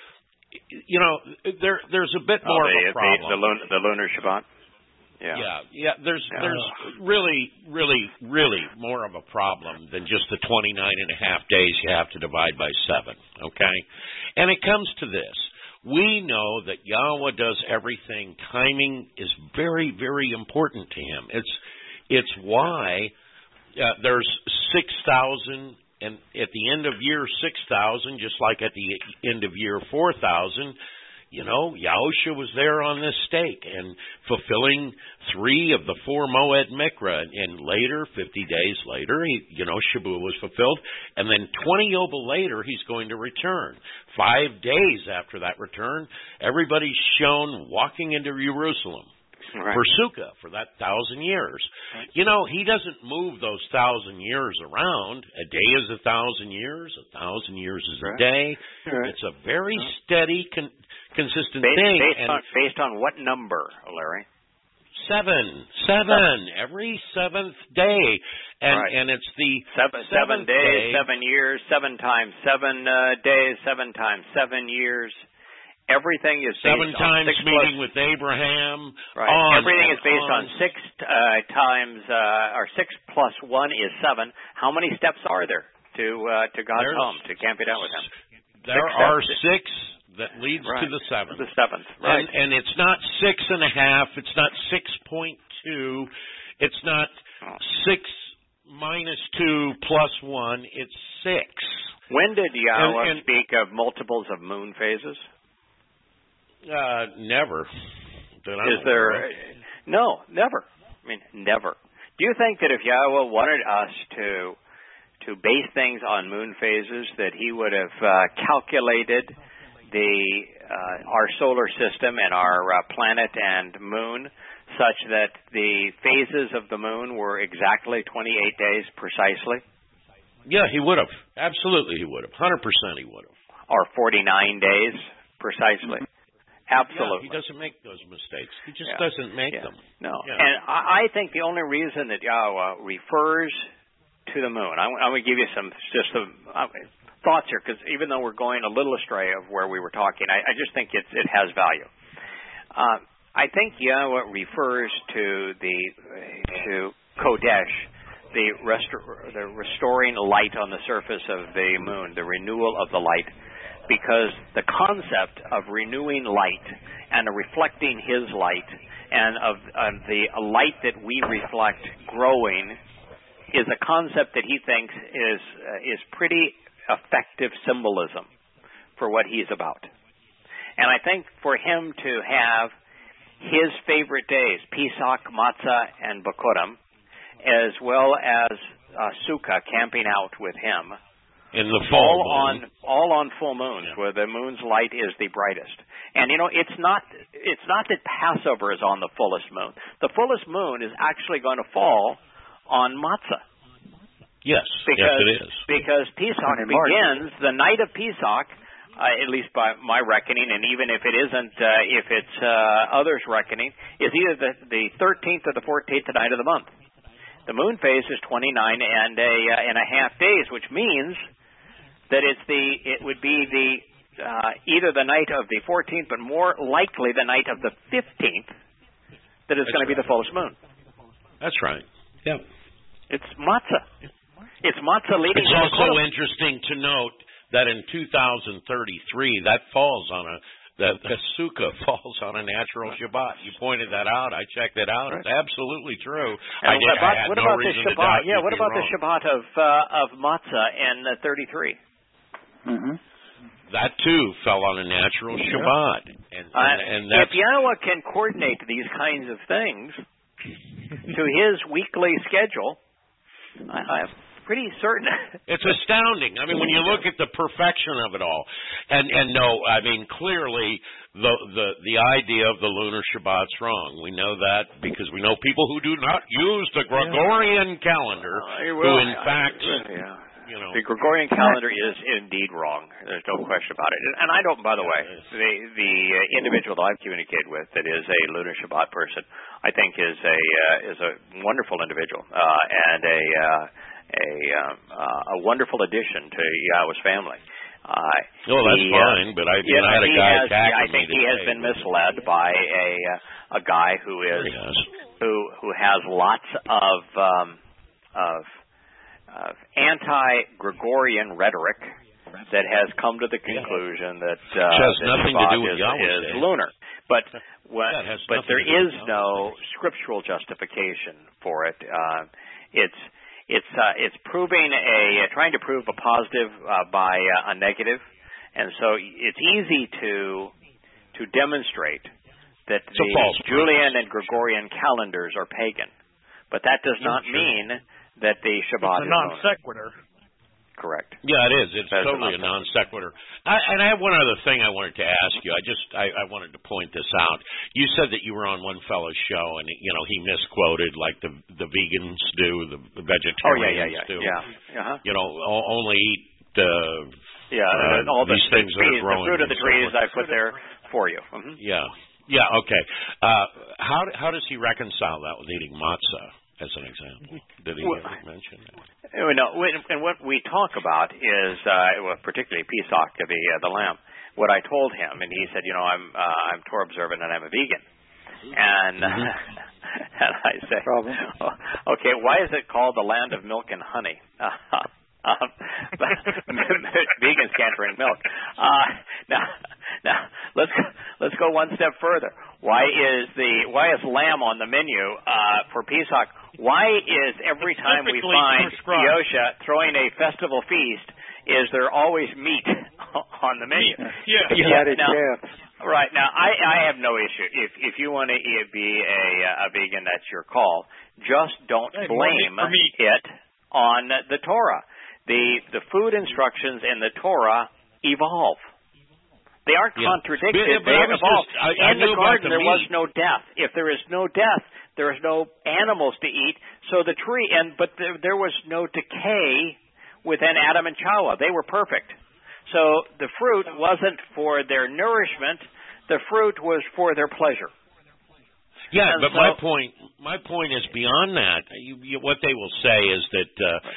There's a bit more of a problem. The lunar Shabbat. Yeah. There's really more of a problem than just the 29 and a half days you have to divide by 7. Okay, and it comes to this. We know that Yahweh does everything. Timing is very, very important to him. It's why there's 6,000, and at the end of year 6,000, just like at the end of year 4,000, Yahusha was there on this stake and fulfilling 3 of the 4 Moed Mikra, and later, 50 days later, Shabuah was fulfilled, and then 20 Yobel later, he's going to return. 5 days after that return, everybody's shown walking into Jerusalem. Right. For Sukkah, for that 1,000 years. Right. He doesn't move those 1,000 years around. A day is 1,000 years. 1,000 years is a day. Right. It's a very steady, consistent thing. Based on what number, Larry? 7. Every 7th day. And it's the 7 days, 7 years, 7 times 7 days, 7 times 7 years. Everything is based 7 times on 6 meeting with Abraham. Right. Everything is based on 6 times, or 6 plus 1 is 7. How many steps are there to God's home, to camp it out with Him? There are 6 that leads to the 7th. The 7th, right. And it's not 6.5. It's not 6.2. It's not 6 minus 2 plus 1. It's 6. When did Yahweh speak of multiples of moon phases? Never. No, never. I mean, never. Do you think that if Yahweh wanted us to base things on moon phases, that He would have calculated our solar system and our planet and moon such that the phases of the moon were exactly 28 days precisely? Yeah, He would have. Absolutely, He would have. 100% He would have. Or 49 days precisely. Absolutely. Yeah, He doesn't make those mistakes. He just doesn't make them. No. Yeah. And I think the only reason that Yahweh refers to the moon, I'm going to give you some thoughts here, because even though we're going a little astray of where we were talking, I just think it has value. I think Yahweh refers to Kodesh, the restoring light on the surface of the moon, the renewal of the light, because the concept of renewing light and of reflecting His light and of the light that we reflect growing is a concept that he thinks is pretty effective symbolism for what He's about. And I think for Him to have his favorite days, Pesach, Matzah, and Bikurim, as well as Sukkah, camping out with him. In the full moon. All on full moons, where the moon's light is the brightest. And it's not that Passover is on the fullest moon. The fullest moon is actually going to fall on Matzah. Yes, it is. Because Pesach begins the night of Pesach, at least by my reckoning, and even if it isn't, if it's others' reckoning, is either the 13th or the 14th night of the month. The moon phase is 29 and a half days, which means that it would be either the night of the 14th, but more likely the night of the 15th that is going to be the fullest moon. That's right. Yeah. It's matzah. It's matzah leading. It's also interesting to note that in 2033, that falls on the Sukkah falls on a natural Shabbat. You pointed that out. I checked it out. Right. It's absolutely true. What about the Shabbat? Yeah, what about the Shabbat of Matzah in 33? Mm-hmm. That too fell on a natural Shabbat. And if Yahweh can coordinate these kinds of things to his weekly schedule, I'm pretty certain. It's astounding. I mean, when you look at the perfection of it all, and no, I mean, clearly the idea of the lunar Shabbat's wrong. We know that because we know people who do not use the Gregorian calendar, who in fact, the Gregorian calendar is indeed wrong. There's no question about it. And I don't, by the way, the individual that I've communicated with that is a lunar Shabbat person, I think is a wonderful individual and a wonderful addition to Yahweh's family. That's fine, but I had a guy attacking me. I think he has been misled by a guy who has lots of anti-Gregorian rhetoric that has come to the conclusion that has nothing to do with is lunar. But there is no scriptural justification for it. It's proving trying to prove a positive by a negative, and so it's easy to demonstrate that the Julian and Gregorian calendars are pagan, but that does not mean that the Shabbat is non sequitur. Correct. Yeah, it is. It's totally a non sequitur. And I have one other thing I wanted to ask you. I wanted to point this out. You said that you were on one fellow's show, and he misquoted like the vegans do, the vegetarians do. Yeah. Only eat all these things that are growing. The fruit of the trees I put there for you. Mm-hmm. Yeah. Okay. How does he reconcile that with eating matzah? As an example, did he ever mention that? No, and what we talk about is, particularly Pesach, the lamb. What I told him, and he said, I'm Torah observant and I'm a vegan, and and I said, okay, why is it called the land of milk and honey? Vegans can't drink milk. Now let's go one step further. Why is lamb on the menu for Pesach? Why is every time we find Yosha throwing a festival feast, is there always meat on the menu? Right now, I have no issue. If you want to be a vegan, that's your call. Just don't blame it on the Torah. The food instructions in the Torah evolve. They aren't contradicted. They evolve. In the garden, there was no death. If there is no death, there is no animals to eat. So the tree, but there was no decay within Adam and Chava. They were perfect. So the fruit wasn't for their nourishment. The fruit was for their pleasure. Yeah, but my point is beyond that. What they will say is that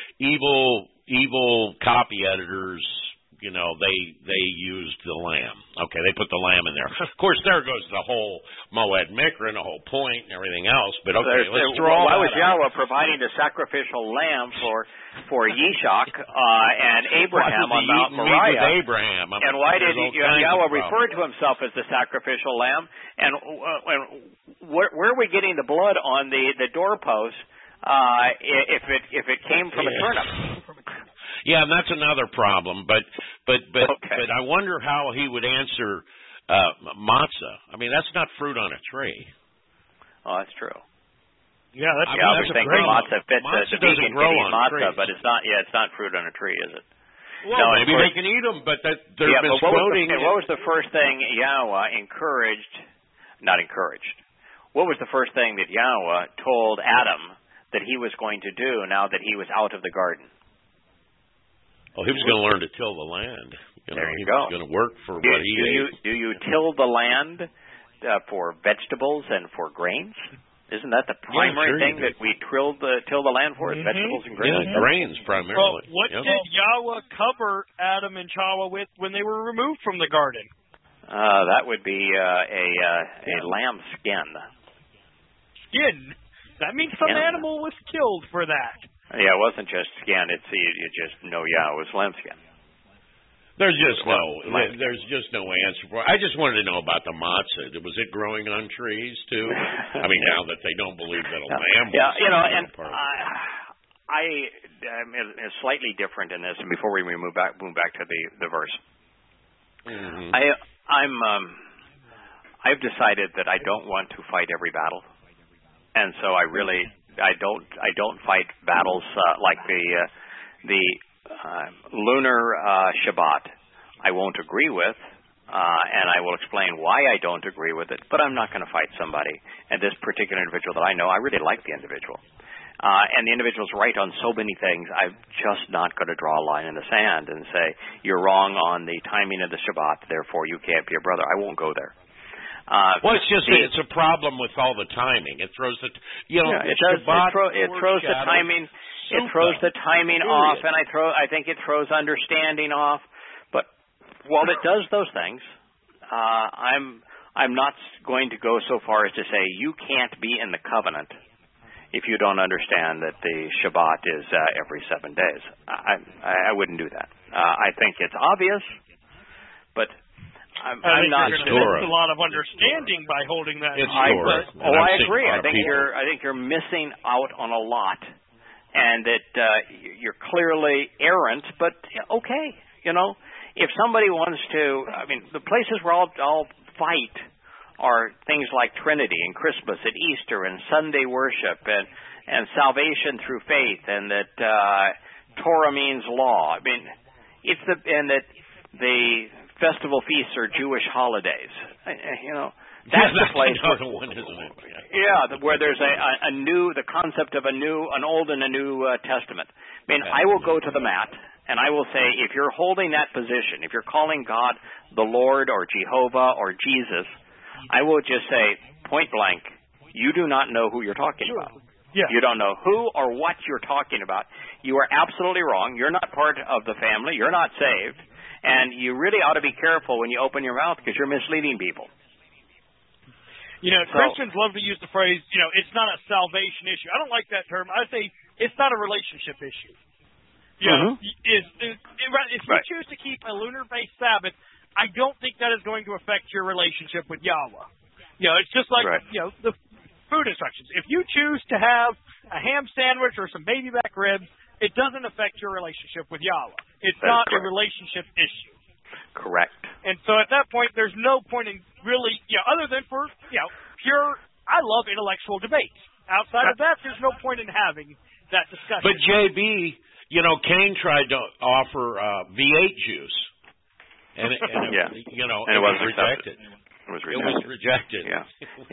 evil copy editors, they used the lamb. Okay, they put the lamb in there. Of course, there goes the whole Moed Mikra and the whole point and everything else. But okay, let's throw all that out. Why was Yahweh providing the sacrificial lamb for Yishak and Abraham on Mount Moriah? With Abraham. And why did Yahweh refer to himself as the sacrificial lamb? And where are we getting the blood on the doorpost if it came from a turnip? Yeah, and that's another problem. But I wonder how he would answer matzah. I mean, that's not fruit on a tree. Oh, that's true. Yeah, that's I was thinking matzah fits matzah the vegan grow can eat on matzah, trees. but it's not. Yeah, it's not fruit on a tree, is it? Well, no, maybe they can eat them, but there's been quoting. What was the first thing Yahweh encouraged? Not encouraged. What was the first thing that Yahweh told Adam that he was going to do now that he was out of the garden? Well, he was going to learn to till the land. There you he go. was going to work for what he ate. Do you till the land for vegetables and for grains? Isn't that the primary thing that we till the land for? Is vegetables and grains? Yeah, grains primarily. Well, what did Yahweh cover Adam and Chava with when they were removed from the garden? That would be a lamb skin. Skin? That means some animal was killed for that. Yeah, it wasn't just skin. You just know it was lamb skin. There's just no answer for it. I just wanted to know about the matzah. Was it growing on trees too? I mean, now that they don't believe that a lamb. And I'm slightly different in this. And before we move back to the verse, I've decided that I don't want to fight every battle, and so I don't fight battles like the lunar Shabbat. I won't agree with, and I will explain why I don't agree with it, but I'm not going to fight somebody. And this particular individual that I know, I really like the individual. And the individual's right on so many things, I'm just not going to draw a line in the sand and say, you're wrong on the timing of the Shabbat, therefore you can't be a brother. I won't go there. Well, it's just it's a problem with all the timing. It throws the it throws the timing. It throws the timing off, and I think it throws understanding off. But while it does those things, I'm not going to go so far as to say you can't be in the covenant if you don't understand that the Shabbat is every 7 days. I wouldn't do that. I think it's obvious, but I'm not. You're going to miss a lot of understanding by holding that. I agree. I think you're missing out on a lot. And that you're clearly errant, but okay, if somebody wants to, I mean, the places where I'll fight are things like Trinity and Christmas and Easter and Sunday worship and salvation through faith, and that Torah means law. I mean, and that the festival feasts are Jewish holidays. That's the place. Another one, isn't it? Yeah, where there's the concept of an old and a new testament. I mean, I will go to the mat and I will say, if you're holding that position, if you're calling God the Lord or Jehovah or Jesus, I will just say, point blank, you do not know who you're talking about. Yeah. You don't know who or what you're talking about. You are absolutely wrong. You're not part of the family. You're not saved. And you really ought to be careful when you open your mouth because you're misleading people. Christians love to use the phrase, it's not a salvation issue. I don't like that term. I say it's not a relationship issue. If you choose to keep a lunar-based Sabbath, I don't think that is going to affect your relationship with Yahweh. It's just like, the food instructions. If you choose to have a ham sandwich or some baby back ribs, it doesn't affect your relationship with Yahweh. It's not a relationship issue. Correct. And so at that point, there's no point in really, other than for, pure, I love intellectual debates. Outside of that, there's no point in having that discussion. But JB, Cain tried to offer V8 juice. And it was rejected. It was rejected. Yeah.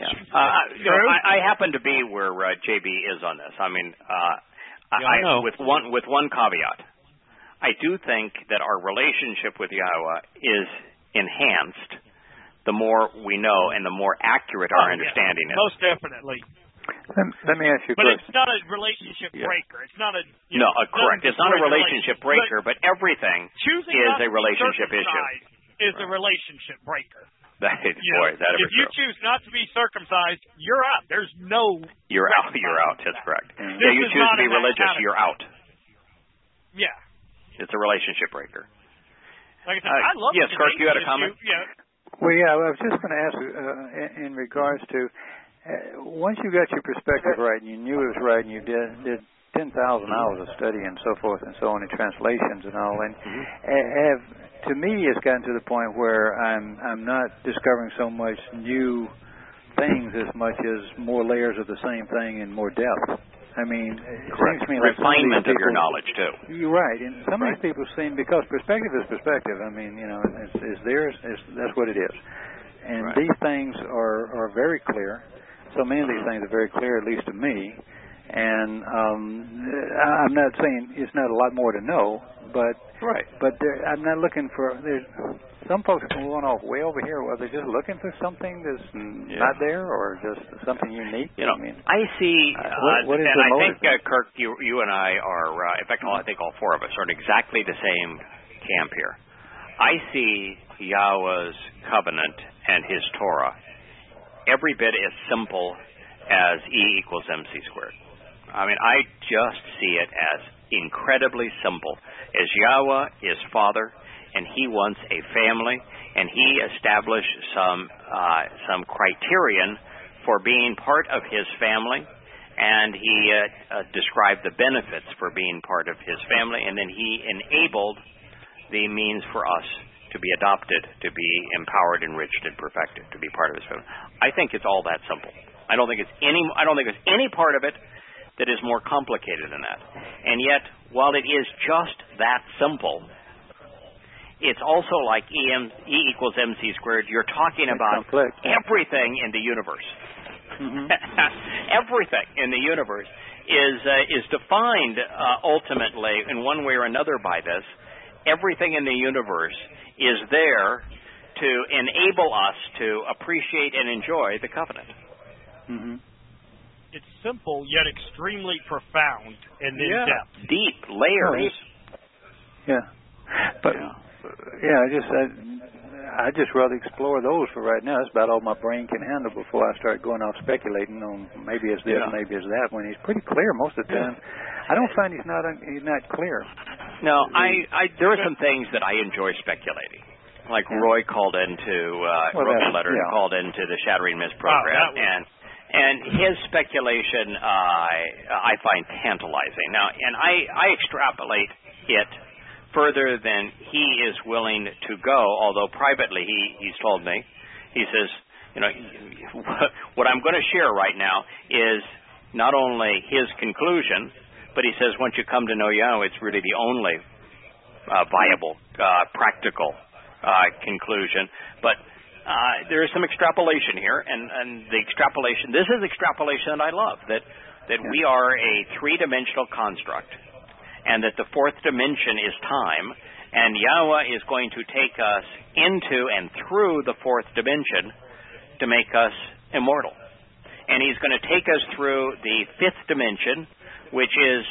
I happen to be where JB is on this. I mean, I know. With one caveat. I do think that our relationship with Yahweh is enhanced the more we know and the more accurate our understanding is. Most definitely. Let me ask you a question. But it's not a relationship breaker. It's not a... correct. It's not a relationship breaker, but everything is a relationship issue. Is a relationship breaker. If you choose not to be circumcised, you're out. There's no... You're out. That's correct. You choose to be religious, you're out. Yeah. It's a relationship breaker. Like I said, I love yes, Kirk, you had a comment? Well, I was just going to ask in regards to once you got your perspective right and you knew it was right and you did 10,000 hours of study and so forth and so on, and translations and all. And to me, it's gotten to the point where I'm not discovering so much new things as much as more layers of the same thing in more depth. I mean, it seems to me like refinement of your knowledge too. You're right, and some of these people seem, because perspective is perspective. I mean, it's theirs. That's what it is. And these things are very clear. So many of these things are very clear, at least to me. And I'm not saying it's not a lot more to know, but I'm not looking for. There's some folks can run off way over here. Well, they're just looking for something that's not there, or just something unique. I mean, I see. What is and the I motive? think Kirk, you and I are. In fact, I think all four of us are in exactly the same camp here. I see Yahweh's covenant and His Torah every bit as simple as E equals MC squared. I mean, I just see it as incredibly simple. As Yahweh is Father, and He wants a family, and He established some criterion for being part of His family, and He described the benefits for being part of His family, and then He enabled the means for us to be adopted, to be empowered, enriched, and perfected, to be part of His family. I think it's all that simple. I don't think there's any part of it that is more complicated than that. And yet, while it is just that simple, it's also like E equals MC squared. You're talking about everything in the universe. Mm-hmm. Everything in the universe is defined ultimately in one way or another by this. Everything in the universe is there to enable us to appreciate and enjoy the covenant. Mm-hmm. It's simple yet extremely profound and in depth. Deep layers. Yeah. But I just rather explore those for right now. That's about all my brain can handle before I start going off speculating on maybe it's this, maybe it's that. When he's pretty clear most of the time. I don't find he's not clear. No, there are some things that I enjoy speculating. Like Roy called into wrote a letter and called into the Shattering Myths program, and his speculation I find tantalizing. Now, and I extrapolate it further than he is willing to go, although privately he's told me, he says, what I'm going to share right now is not only his conclusion, but he says once you come to know Yahweh, it's really the only viable, practical conclusion. But there is some extrapolation here, and the extrapolation, this is extrapolation that I love, that we are a three-dimensional construct, and that the fourth dimension is time, and Yahweh is going to take us into and through the fourth dimension to make us immortal. And He's going to take us through the fifth dimension, which is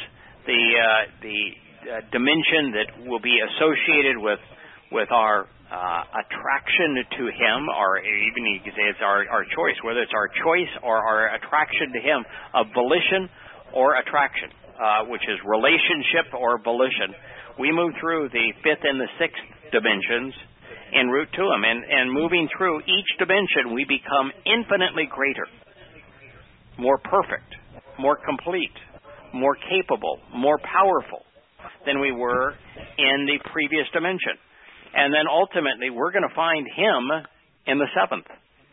the dimension that will be associated with our attraction to Him, or even you could say it's our choice, whether it's our choice or our attraction to Him, of volition or attraction, which is relationship or volition. We move through the fifth and the sixth dimensions en route to Him, and moving through each dimension, we become infinitely greater, more perfect, more complete, more capable, more powerful than we were in the previous dimension. And then ultimately, we're going to find Him in the seventh.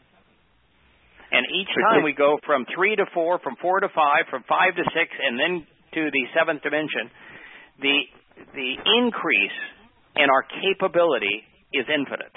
And each time we go from 3 to 4, from 4 to 5, from 5 to 6, and then to the seventh dimension, the increase in our capability is infinite.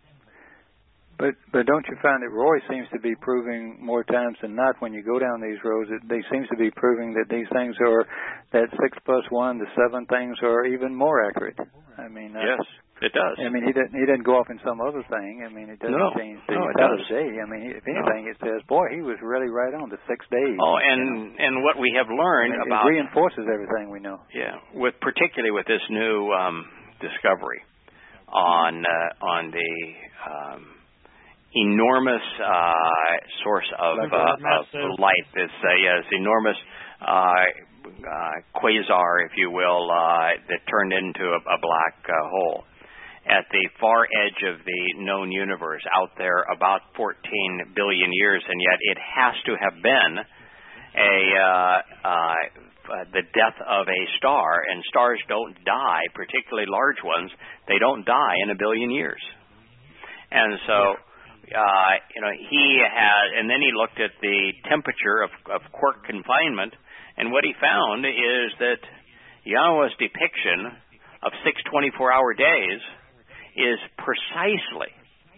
But don't you find that Roy seems to be proving more times than not when you go down these roads, that they seems to be proving that these things are, that 6 plus 1, the 7 things are even more accurate. I mean, yes, it does. I mean, he doesn't go off in some other thing. I mean, it doesn't change the day. I mean, if anything, it says, boy, he was really right on the 6 days. Oh, and what we have learned about, it reinforces everything we know. Yeah, particularly with this new discovery on the enormous source of light, this enormous quasar, if you will, that turned into a black hole at the far edge of the known universe, out there about 14 billion years, and yet it has to have been a the death of a star, and stars don't die, particularly large ones. They don't die in a billion years. And so, he had, and then he looked at the temperature of quark confinement, and what he found is that Yahweh's depiction of 6 24-hour days is precisely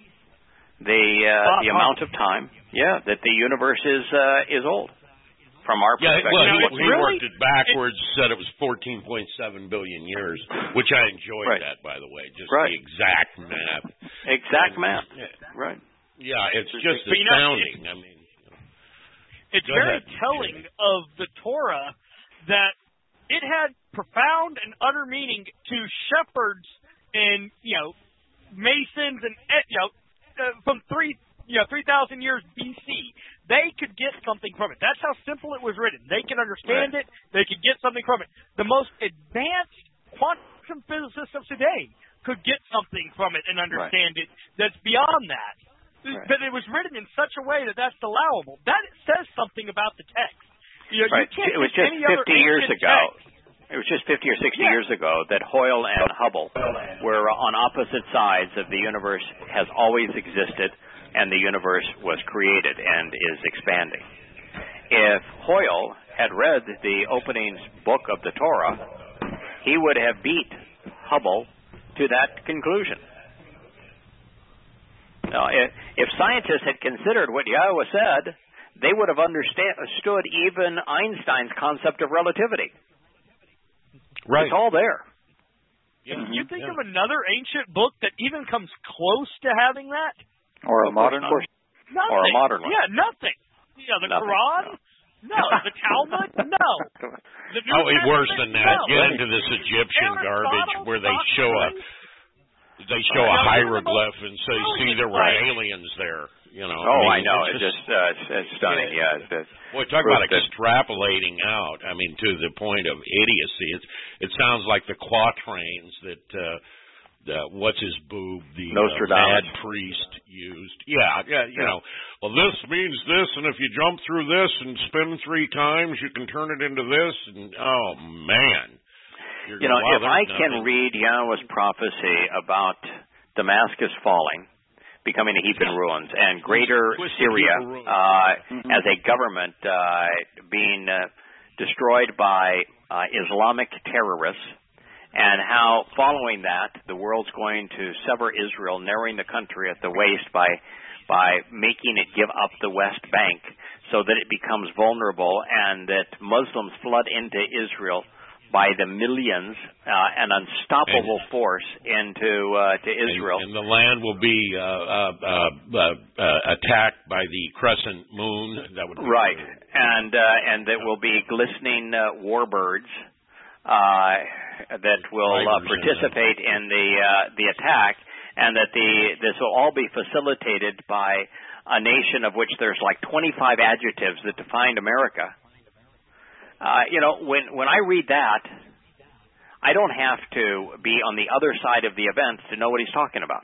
the amount of time, that the universe is old from our perspective. Well, he worked it backwards, said it was 14.7 billion years, which I enjoyed that, by the way, just the exact math. Exact math, right. Yeah, it's just astounding. I mean, it's very telling of the Torah that it had profound and utter meaning to shepherds and masons and from 3,000 years BC. They could get something from it. That's how simple it was written. They could understand it. They could get something from it. The most advanced quantum physicists of today could get something from it and understand it that's beyond that. But it was written in such a way that that's allowable. That says something about the text. You can't it was just 50 years ago. It was just 50 or 60 years ago that Hoyle and Hubble were on opposite sides of the universe has always existed, and the universe was created and is expanding. If Hoyle had read the opening book of the Torah, he would have beat Hubble to that conclusion. Now, if scientists had considered what Yahweh said, they would have understood even Einstein's concept of relativity. Right. It's all there. Can you think of another ancient book that even comes close to having that? Or a modern one? Nothing. Or a modern one. Yeah, nothing. The Quran? No. The Talmud? No. Worse than that. No. Get into this Egyptian garbage where they show a hieroglyph and say, see, there were aliens there. I know. It's just it's stunning. Boy, talk about extrapolating out. I mean, to the point of idiocy. It sounds like the quatrains that what's his boob, the mad priest used. Well, this means this, and if you jump through this and spin 3 times, you can turn it into this. And oh man, if I can read Yahweh's prophecy about Damascus falling, becoming a heap in ruins, and greater Syria as a government being destroyed by Islamic terrorists, and how following that the world's going to sever Israel, narrowing the country at the waist by making it give up the West Bank so that it becomes vulnerable, and that Muslims flood into Israel by the millions, an unstoppable force to Israel. And the land will be attacked by the crescent moon. That would be right. And that will be glistening warbirds that will participate in the attack, and that this will all be facilitated by a nation of which there's like 25 adjectives that define America. When I read that, I don't have to be on the other side of the events to know what he's talking about.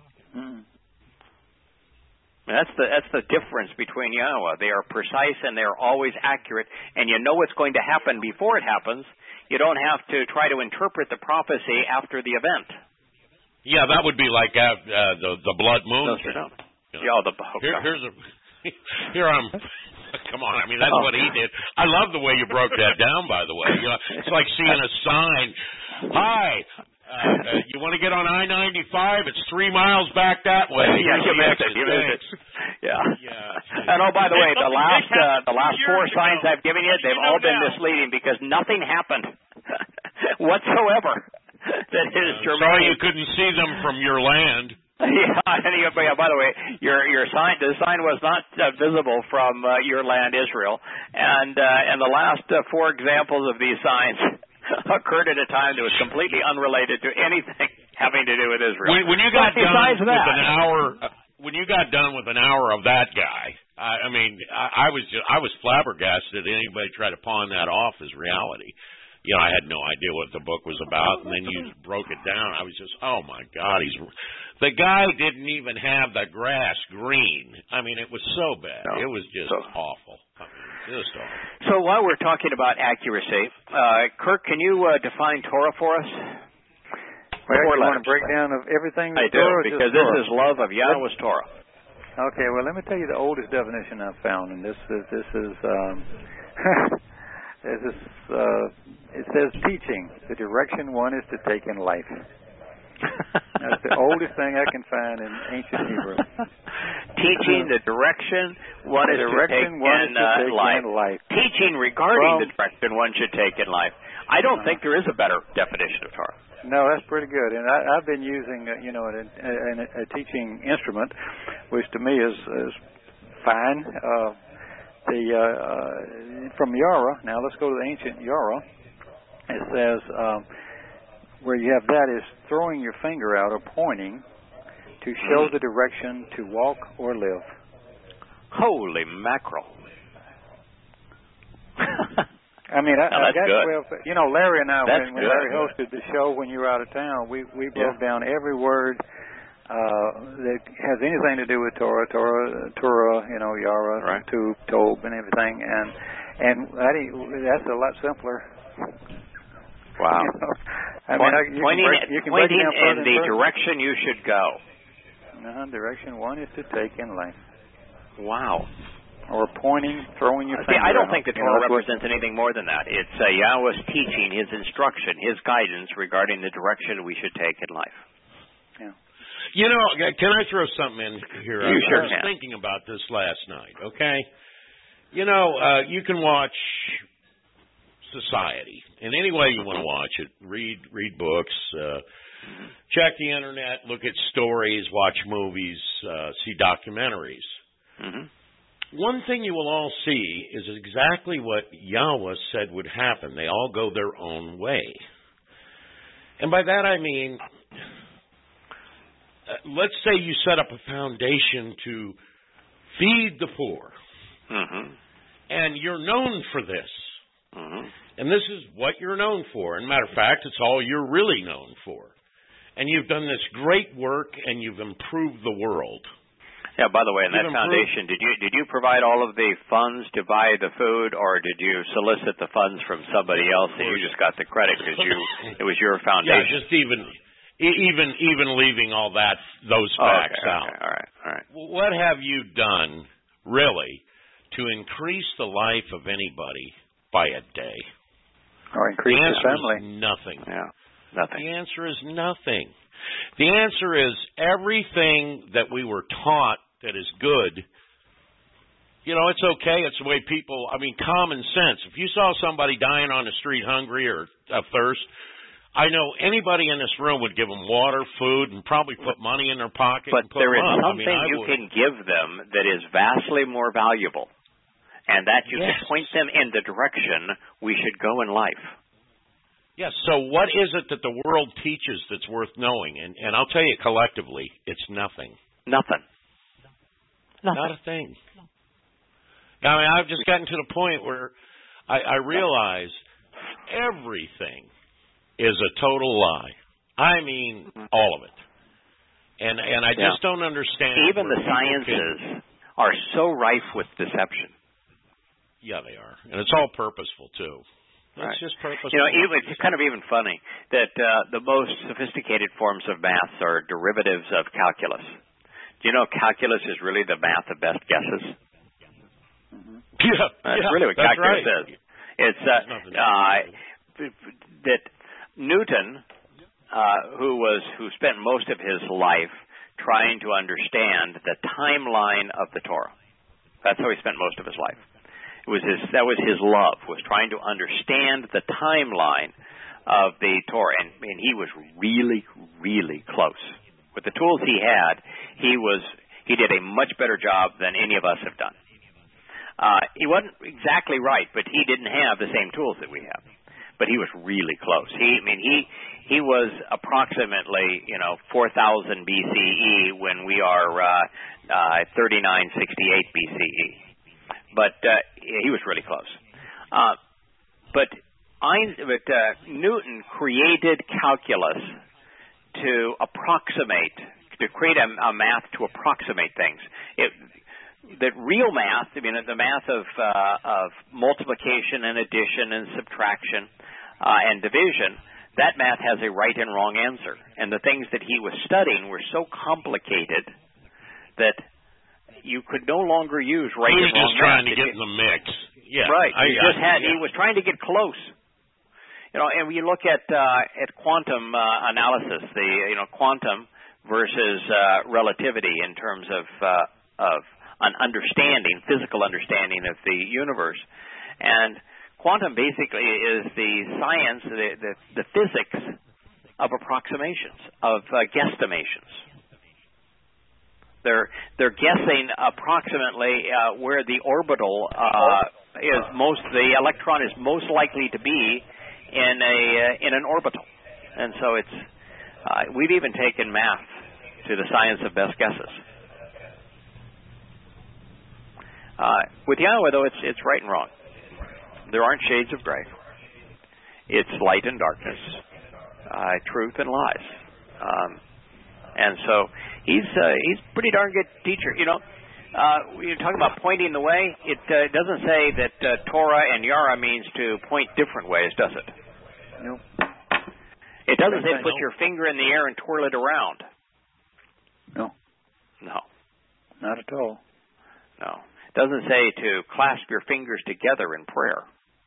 That's the difference between Yahweh. They are precise and they are always accurate, and you know what's going to happen before it happens. You don't have to try to interpret the prophecy after the event. Yeah, that would be like the blood moon. Here I'm. Come on, I mean, that's what he did. I love the way you broke that down, by the way. It's like seeing a sign. Hi, you want to get on I-95? It's 3 miles back that way. Yeah, you missed it. Yeah. And by the way, the last 4 signs I've given you, they've all been misleading because nothing happened whatsoever that is germane. Sorry you couldn't see them from your land. Yeah, by the way, your sign, the sign was not visible from your land, Israel, and the last 4 examples of these signs occurred at a time that was completely unrelated to anything having to do with Israel. When you got done with an hour of that guy, I was flabbergasted. Anybody try to pawn that off as reality? I had no idea what the book was about, and then you broke it down. I was just, oh my God, the guy didn't even have the grass green. I mean, it was so bad. It was just awful. Just awful. So while we're talking about accuracy, Kirk, can you define Torah for us? Well, you want a breakdown of everything? I do, because this is love of Yahweh's Torah. Okay, well, let me tell you the oldest definition I've found, and this is it says teaching. The direction one is to take in life. That's the oldest thing I can find in ancient Hebrew. Teaching the direction one is to take in life. Teaching regarding the direction one should take in life. I don't think there is a better definition of Torah. No, that's pretty good. And I've been using, a teaching instrument, which to me is fine. From Yara. Now let's go to the ancient Yara. It says where you have that is throwing your finger out or pointing to show the direction to walk or live. Holy mackerel! I mean, I got good. 12. Larry and I, when Larry good. hosted the show when you were out of town, we broke down every word that has anything to do with Torah, Yara, right. Tub, Tob, and everything, and that's a lot simpler. Wow. Pointing in the direction you should go. Direction one is to take in life. Wow. Or pointing, throwing your finger. I don't think the Torah represents anything more than that. It's Yahweh's teaching, His instruction, His guidance regarding the direction we should take in life. Yeah. Can I throw something in here? You sure I was can. thinking about this last night, okay? You can watch Society in any way you want to watch it. Read books, check the internet, look at stories, watch movies, see documentaries. Mm-hmm. One thing you will all see is exactly what Yahweh said would happen. They all go their own way. And by that I mean, let's say you set up a foundation to feed the poor. Mm-hmm. And you're known for this. Mm-hmm. And this is what you're known for. And matter of fact, it's all you're really known for. And you've done this great work and you've improved the world. Yeah, by the way, in that foundation, did you provide all of the funds to buy the food, or did you solicit the funds from somebody else and you just got the credit because it was your foundation? Yeah, just even leaving all those facts out. Okay, all right. What have you done really to increase the life of anybody by a day? Or increase the family? Nothing. Yeah, nothing. The answer is nothing. The answer is everything that we were taught that is good. It's okay. It's the way common sense. If you saw somebody dying on the street hungry or of thirst, I know anybody in this room would give them water, food, and probably put money in their pocket. But and put there is them up. something you can give them that is vastly more valuable, and that you can point them in the direction we should go in life. Yes, so what is it that the world teaches that's worth knowing? And I'll tell you collectively, it's nothing. Nothing. Not a thing. I mean, I've just gotten to the point where I realize everything is a total lie. I mean, all of it. And I just don't understand. Even the sciences are so rife with deception. Yeah, they are. And it's all purposeful, too. Right. It's just purposeful. It's kind of even funny that the most sophisticated forms of math are derivatives of calculus. Do you know calculus is really the math of best guesses? Mm-hmm. That's really what calculus is. It's that Newton, who spent most of his life trying to understand the timeline of the Torah. That's how he spent most of his life. That was his love, was trying to understand the timeline of the Torah, and he was really, really close. With the tools he had, he did a much better job than any of us have done. He wasn't exactly right, but he didn't have the same tools that we have. But he was really close. He was approximately 4000 BCE when we are 3968 BCE. But he was really close. But Newton created calculus to create a math to approximate things. that real math, I mean, the math of multiplication and addition and subtraction and division, that math has a right and wrong answer. And the things that he was studying were so complicated that you could no longer use right and wrong math. He was just trying to get in the mix. Yeah, right. He was trying to get close. And when you look at quantum analysis, quantum versus relativity in terms of an understanding, physical understanding of the universe, and quantum basically is the science, the physics of approximations, of guesstimations. They're guessing approximately where the orbital the electron is most likely to be in an orbital, and so it's we've even taken math to the science of best guesses. With Yahweh, though, it's right and wrong. There aren't shades of gray. It's light and darkness, truth and lies, and so he's a pretty darn good teacher. You're talking about pointing the way. It doesn't say that Torah and Yara means to point different ways, does it? No. It doesn't say put your finger in the air and twirl it around. No. No. Not at all. No. It doesn't say to clasp your fingers together in prayer.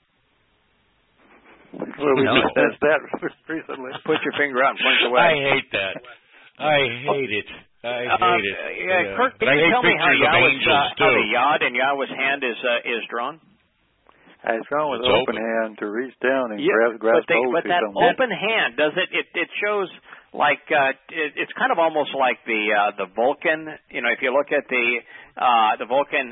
Well, we discussed that recently. Put your finger out and point the way. I hate that. I hate it. Yeah, Kirk, can you tell me how the Yod in Yahweh's hand is drawn? It's drawn with an open hand to reach down and grasp hold. But that open hand, does it shows like it's kind of almost like the Vulcan. If you look at the Vulcan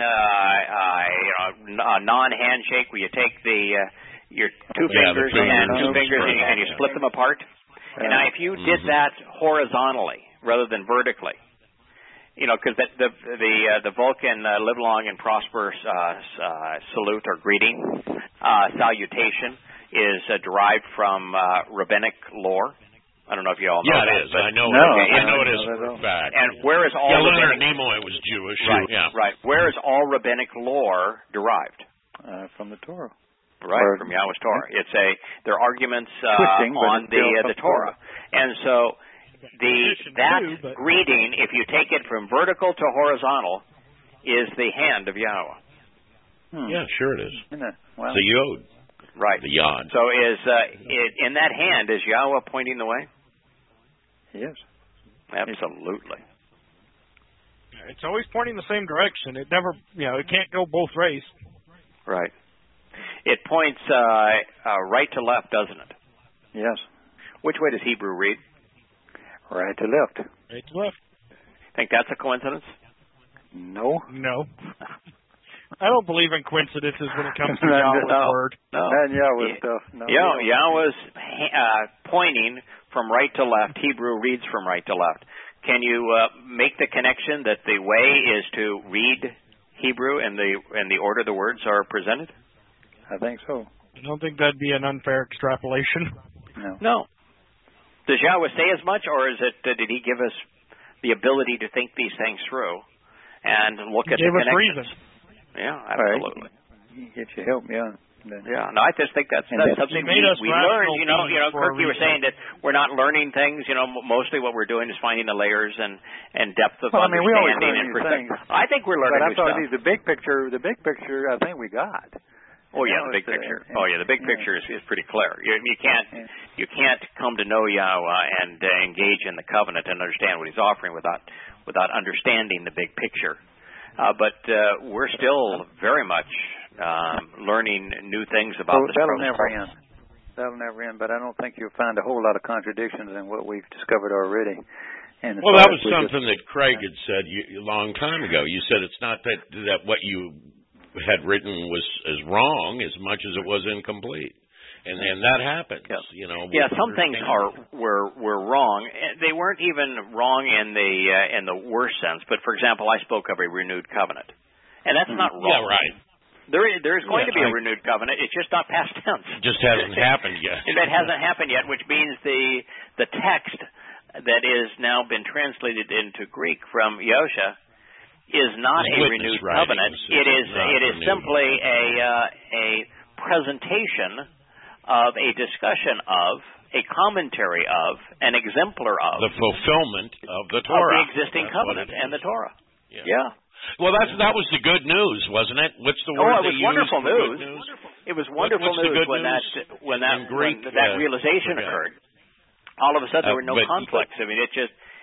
non-handshake, where you take your two fingers and you split them apart. And now, if you did that horizontally rather than vertically, because the Vulcan live long and prosper salute or greeting, salutation is derived from rabbinic lore. I don't know if you all know that. Yeah, it is. I know it is for a fact. And where is all Leonard Nimoy was Jewish. Right, yeah. Right. Where is all rabbinic lore derived? From the Torah. Right, from Yahweh's Torah. They're arguments on the Torah. And so that greeting, if you take it from vertical to horizontal, is the hand of Yahweh. Yeah, sure it is. Wow. The Yod. Right. The Yod. So in that hand, is Yahweh pointing the way? Yes. Absolutely. It's always pointing the same direction. It never, it can't go both ways. Right. It points right to left, doesn't it? Yes. Which way does Hebrew read? Right to left. Right to left. Think that's a coincidence? No. I don't believe in coincidences when it comes to Yahweh's word. No. And Yahweh stuff. No. Yahweh's pointing from right to left. Hebrew reads from right to left. Can you make the connection that the way is to read Hebrew in the order the words are presented? I think so. I don't think that'd be an unfair extrapolation. No. Does Yahweh say as much, or is it did he give us the ability to think these things through and look at the connections? Gave us reason. Yeah, absolutely. He gives you help, yeah. Yeah, no, I just think that's something we learned. Kirk, you were saying that we're not learning things. Mostly what we're doing is finding the layers and depth of understanding. We always learn new things. I think we're learning new stuff. The big picture, I think we got. Oh yeah, the big picture. The big picture is pretty clear. You can't come to know Yahweh and engage in the covenant and understand what He's offering without understanding the big picture. But we're still very much learning new things about this. That'll never end. But I don't think you'll find a whole lot of contradictions in what we've discovered already. And that was something that Craig had said a long time ago. You said it's not that what you had written was as wrong as much as it was incomplete, and that happens. Yeah. Some things were wrong. They weren't even wrong in the worst sense. But for example, I spoke of a renewed covenant, and that's not wrong. Yeah, right. There is going to be a renewed covenant. It's just not past tense. It just hasn't happened yet. That hasn't happened yet, which means the text that is now been translated into Greek from Yosha is not a renewed covenant. It is simply a presentation of a discussion of, a commentary of, an exemplar of the fulfillment of the Torah, of the existing covenant and the Torah. Yeah. Well, that was the good news, wasn't it? What's the word? Oh, it was wonderful news. It was wonderful news when that realization occurred. All of a sudden, there were no conflicts. I mean, it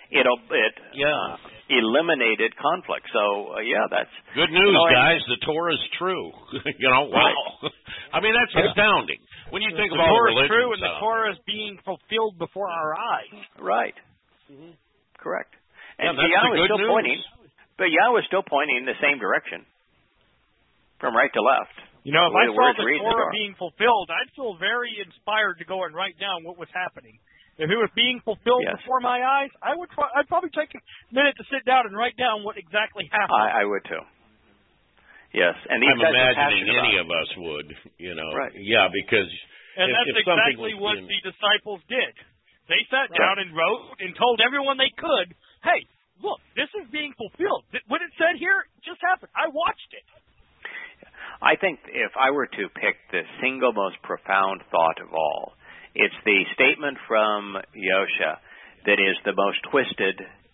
eliminated conflict. So that's good news, guys. The Torah is true. Wow. I mean, that's astounding when you think of all the religions. The Torah is true, and the Torah is being fulfilled before our eyes. Right. Mm-hmm. Correct. And that's Yahweh the good still news. pointing, but Yahweh still pointing in the same direction, from right to left. If I saw the Torah being fulfilled, I'd feel very inspired to go and write down what was happening. If it was being fulfilled before my eyes, I'd probably take a minute to sit down and write down what exactly happened. I would too. Yes, and I'm imagining any of us would, Right. Yeah, because that's exactly what the disciples did. They sat down and wrote and told everyone they could, "Hey, look, this is being fulfilled. What it said here just happened. I watched it." I think if I were to pick the single most profound thought of all, it's the statement from Yosha that is the most twisted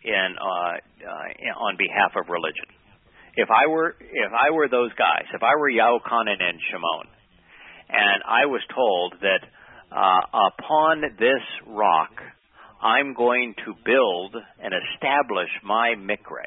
on behalf of religion. If I were those guys, if I were Yaochanan and Shimon, and I was told that upon this rock I'm going to build and establish my mikre,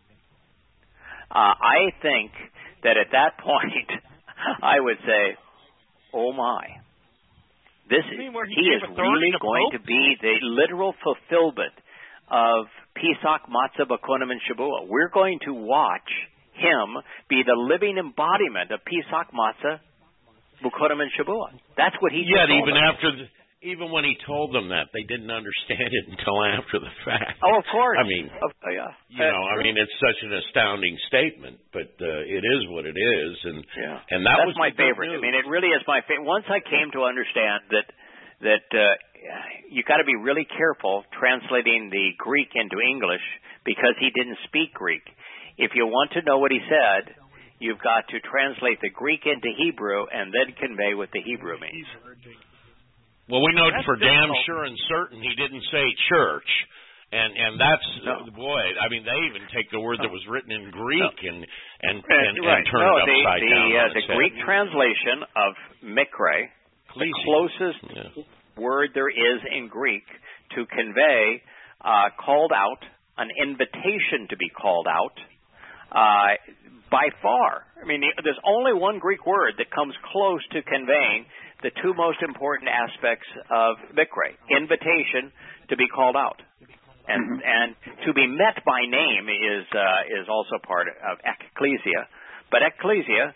I think that at that point I would say, "Oh my! He is really going to be the literal fulfillment of Pesach, Matzah, Bakonim, and Shabuah. We're going to watch him be the living embodiment of Pesach, Matzah, Bakonim, and Shabuah." That's what he did. Even when he told them that, they didn't understand it until after the fact. Oh, of course. I mean, it's such an astounding statement, but it is what it is, and that's my favorite. I mean, it really is my favorite. Once I came to understand that you got to be really careful translating the Greek into English because he didn't speak Greek. If you want to know what he said, you've got to translate the Greek into Hebrew and then convey what the Hebrew means. Well, we know for damn sure and certain he didn't say church, and that's boy. I mean, they even take the word that was written in Greek and turn it upside down. The Greek translation of mikre, the closest word there is in Greek to convey called out, an invitation to be called out. By far, I mean, there's only one Greek word that comes close to conveying the two most important aspects of mikre: invitation to be called out, and to be met by name is also part of ecclesia. But ecclesia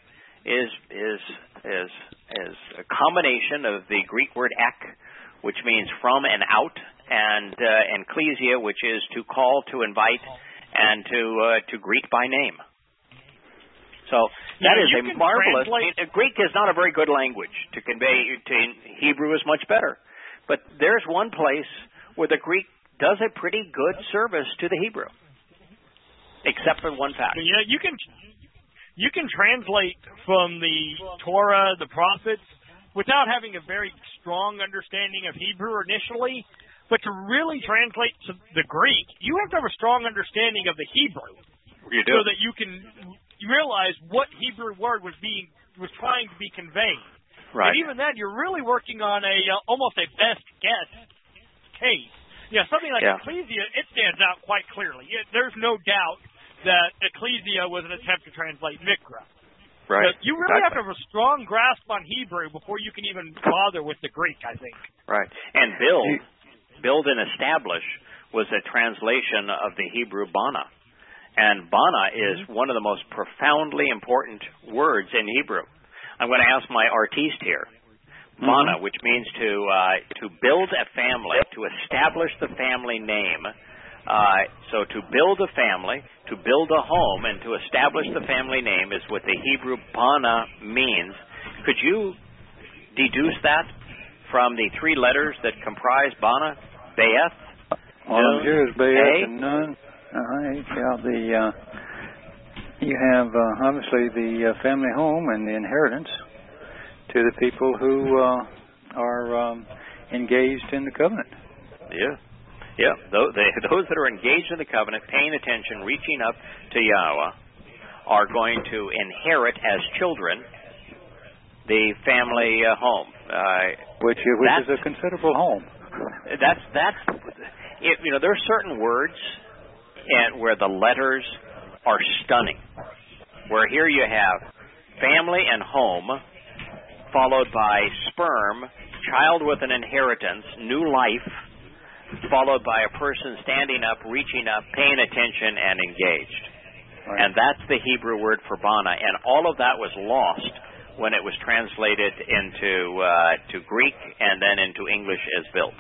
is a combination of the Greek word ek, which means from and out, and ecclesia, which is to call, to invite, and to greet by name. So that is a marvelous. Greek is not a very good language to convey. Hebrew is much better, but there's one place where the Greek does a pretty good service to the Hebrew, except for one fact. Yeah, you can translate from the Torah, the prophets, without having a very strong understanding of Hebrew initially. But to really translate to the Greek, you have to have a strong understanding of the Hebrew. You do. So that you can realize what Hebrew word was trying to be conveyed. Right. And even then, you're really working on almost a best guess case. Something like ecclesia, it stands out quite clearly. There's no doubt that ecclesia was an attempt to translate mikra. Right. But you really have to have a strong grasp on Hebrew before you can even bother with the Greek, I think. Right. And build and establish was a translation of the Hebrew bana. And bana is one of the most profoundly important words in Hebrew. I'm going to ask my artiste here. Bana, which means to build a family, to establish the family name. So to build a family, to build a home, and to establish the family name is what the Hebrew bana means. Could you deduce that from the three letters that comprise bana? Be'eth, All I'm here is Be'eth A, and Nun. You have obviously the family home and the inheritance to the people who are engaged in the covenant. Yeah. Yeah, those that are engaged in the covenant, paying attention, reaching up to Yahweh, are going to inherit as children the family home, which is a considerable home. That's it. You know, there are certain words where the letters are stunning. Where here you have family and home, followed by sperm, child with an inheritance, new life, followed by a person standing up, reaching up, paying attention, and engaged. Right. And that's the Hebrew word for bana. And all of that was lost when it was translated into to Greek and then into English as built.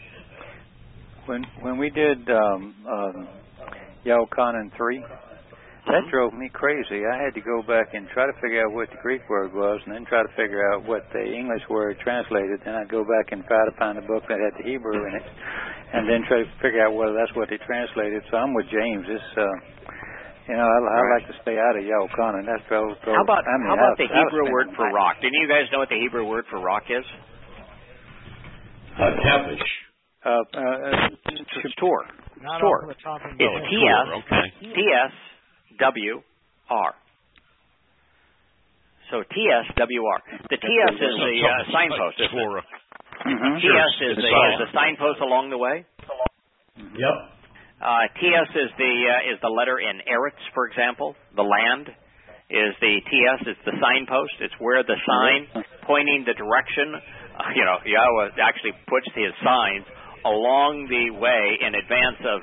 When we did Yaochanan 3, that drove me crazy. I had to go back and try to figure out what the Greek word was and then try to figure out what the English word translated. Then I'd go back and try to find a book that had the Hebrew in it and then try to figure out whether that's what they translated. So I'm with James. I like to stay out of Yaochanan. That's how about the Hebrew word for rock? Didn't you guys know what the Hebrew word for rock is? Kefish. Tor. Tor. It's T-S-W-R. So T-S-W-R. The T-S is the signpost. T-S is the signpost along the way. Yep. T-S is the letter in Eretz, for example. The land is the T-S. It's the signpost. It's where the sign pointing the direction. Yahweh actually puts his signs along the way in advance of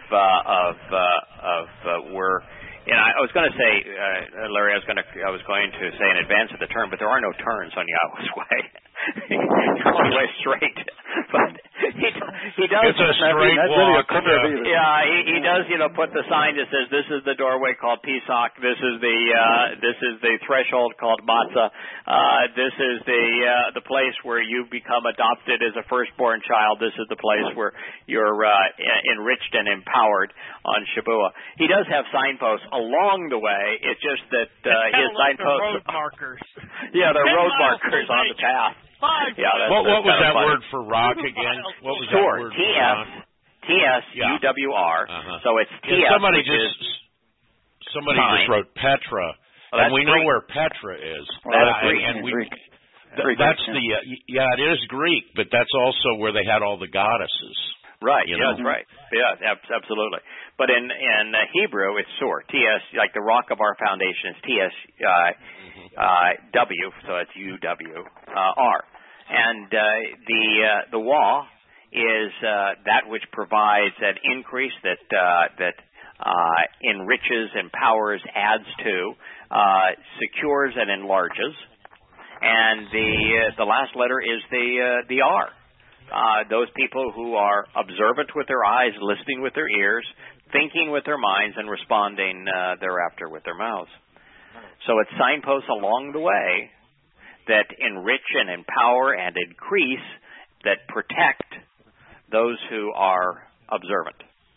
where. I was going to say, Larry, I was going to say in advance of the turn, but there are no turns on Yahweh's way. It's all the way straight. But he does. It's a straight walk. Yeah, he does. Put the sign that says this is the doorway called Pesach. This is the threshold called Matzah. This is the place where you become adopted as a firstborn child. This is the place where you're enriched and empowered on Shabuah. He does have signposts along the way. It's just that his signposts. Road markers. Yeah, they're road markers on the path. What was that word for rock again? What was that word for rock? T-S-U-W-R. So it's T-S. Somebody just wrote Petra, and we know where Petra is. That's Greek. That's it is Greek, but that's also where they had all the goddesses. Right. That's right. Yeah, absolutely. But in Hebrew, it's Sur. T-S, like the rock of our foundation is T-S-W, so it's U-W-R. And the Wa is that which provides an increase that enriches, empowers, adds to, secures, and enlarges. And the last letter is the R. Those people who are observant with their eyes, listening with their ears, thinking with their minds, and responding thereafter with their mouths. So it's signposts along the way that enrich and empower and increase, that protect those who are observant.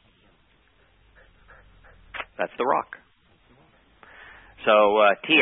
That's the rock. So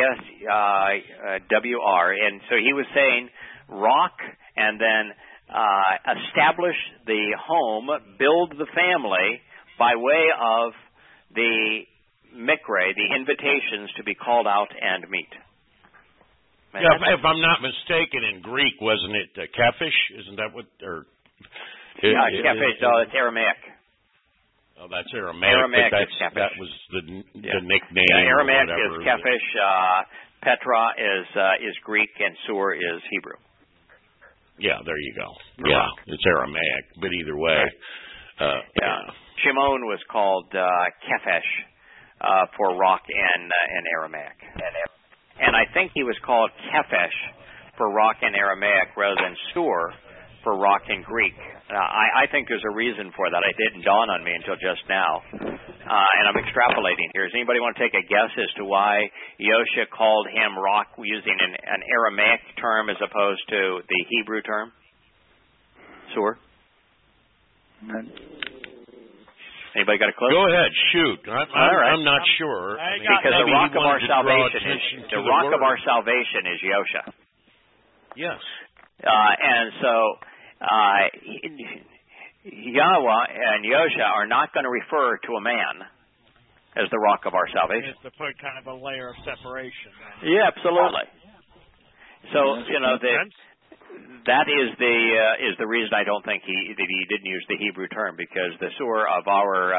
T-S-W-R. And so he was saying rock and then establish the home, build the family by way of the mikre, the invitations to be called out and meet. Yeah, if I'm not mistaken, in Greek, wasn't it kefish? Isn't that what? Kefish. It's Aramaic. Oh, that's Aramaic. That was the nickname. Yeah, Aramaic is kefish. Petra is Greek, and Sur is Hebrew. Yeah, there you go. Yeah, it's Aramaic, but either way. Shimon was called Kefesh for rock in Aramaic. And I think he was called Kefesh for rock in Aramaic rather than Sur for rock in Greek. I think there's a reason for that. It didn't dawn on me until just now. And I'm extrapolating here. Does anybody want to take a guess as to why Yosha called him rock using an Aramaic term as opposed to the Hebrew term? Sur? Anybody got a clue? Go ahead, shoot. I'm not I'm sure. Because the rock of our salvation is Yosha. Yes. And so Yahweh and Yosha are not going to refer to a man as the rock of our salvation. It's to put kind of a layer of separation. Yeah, absolutely. So that is the reason I don't think he didn't use the Hebrew term, because the sur of our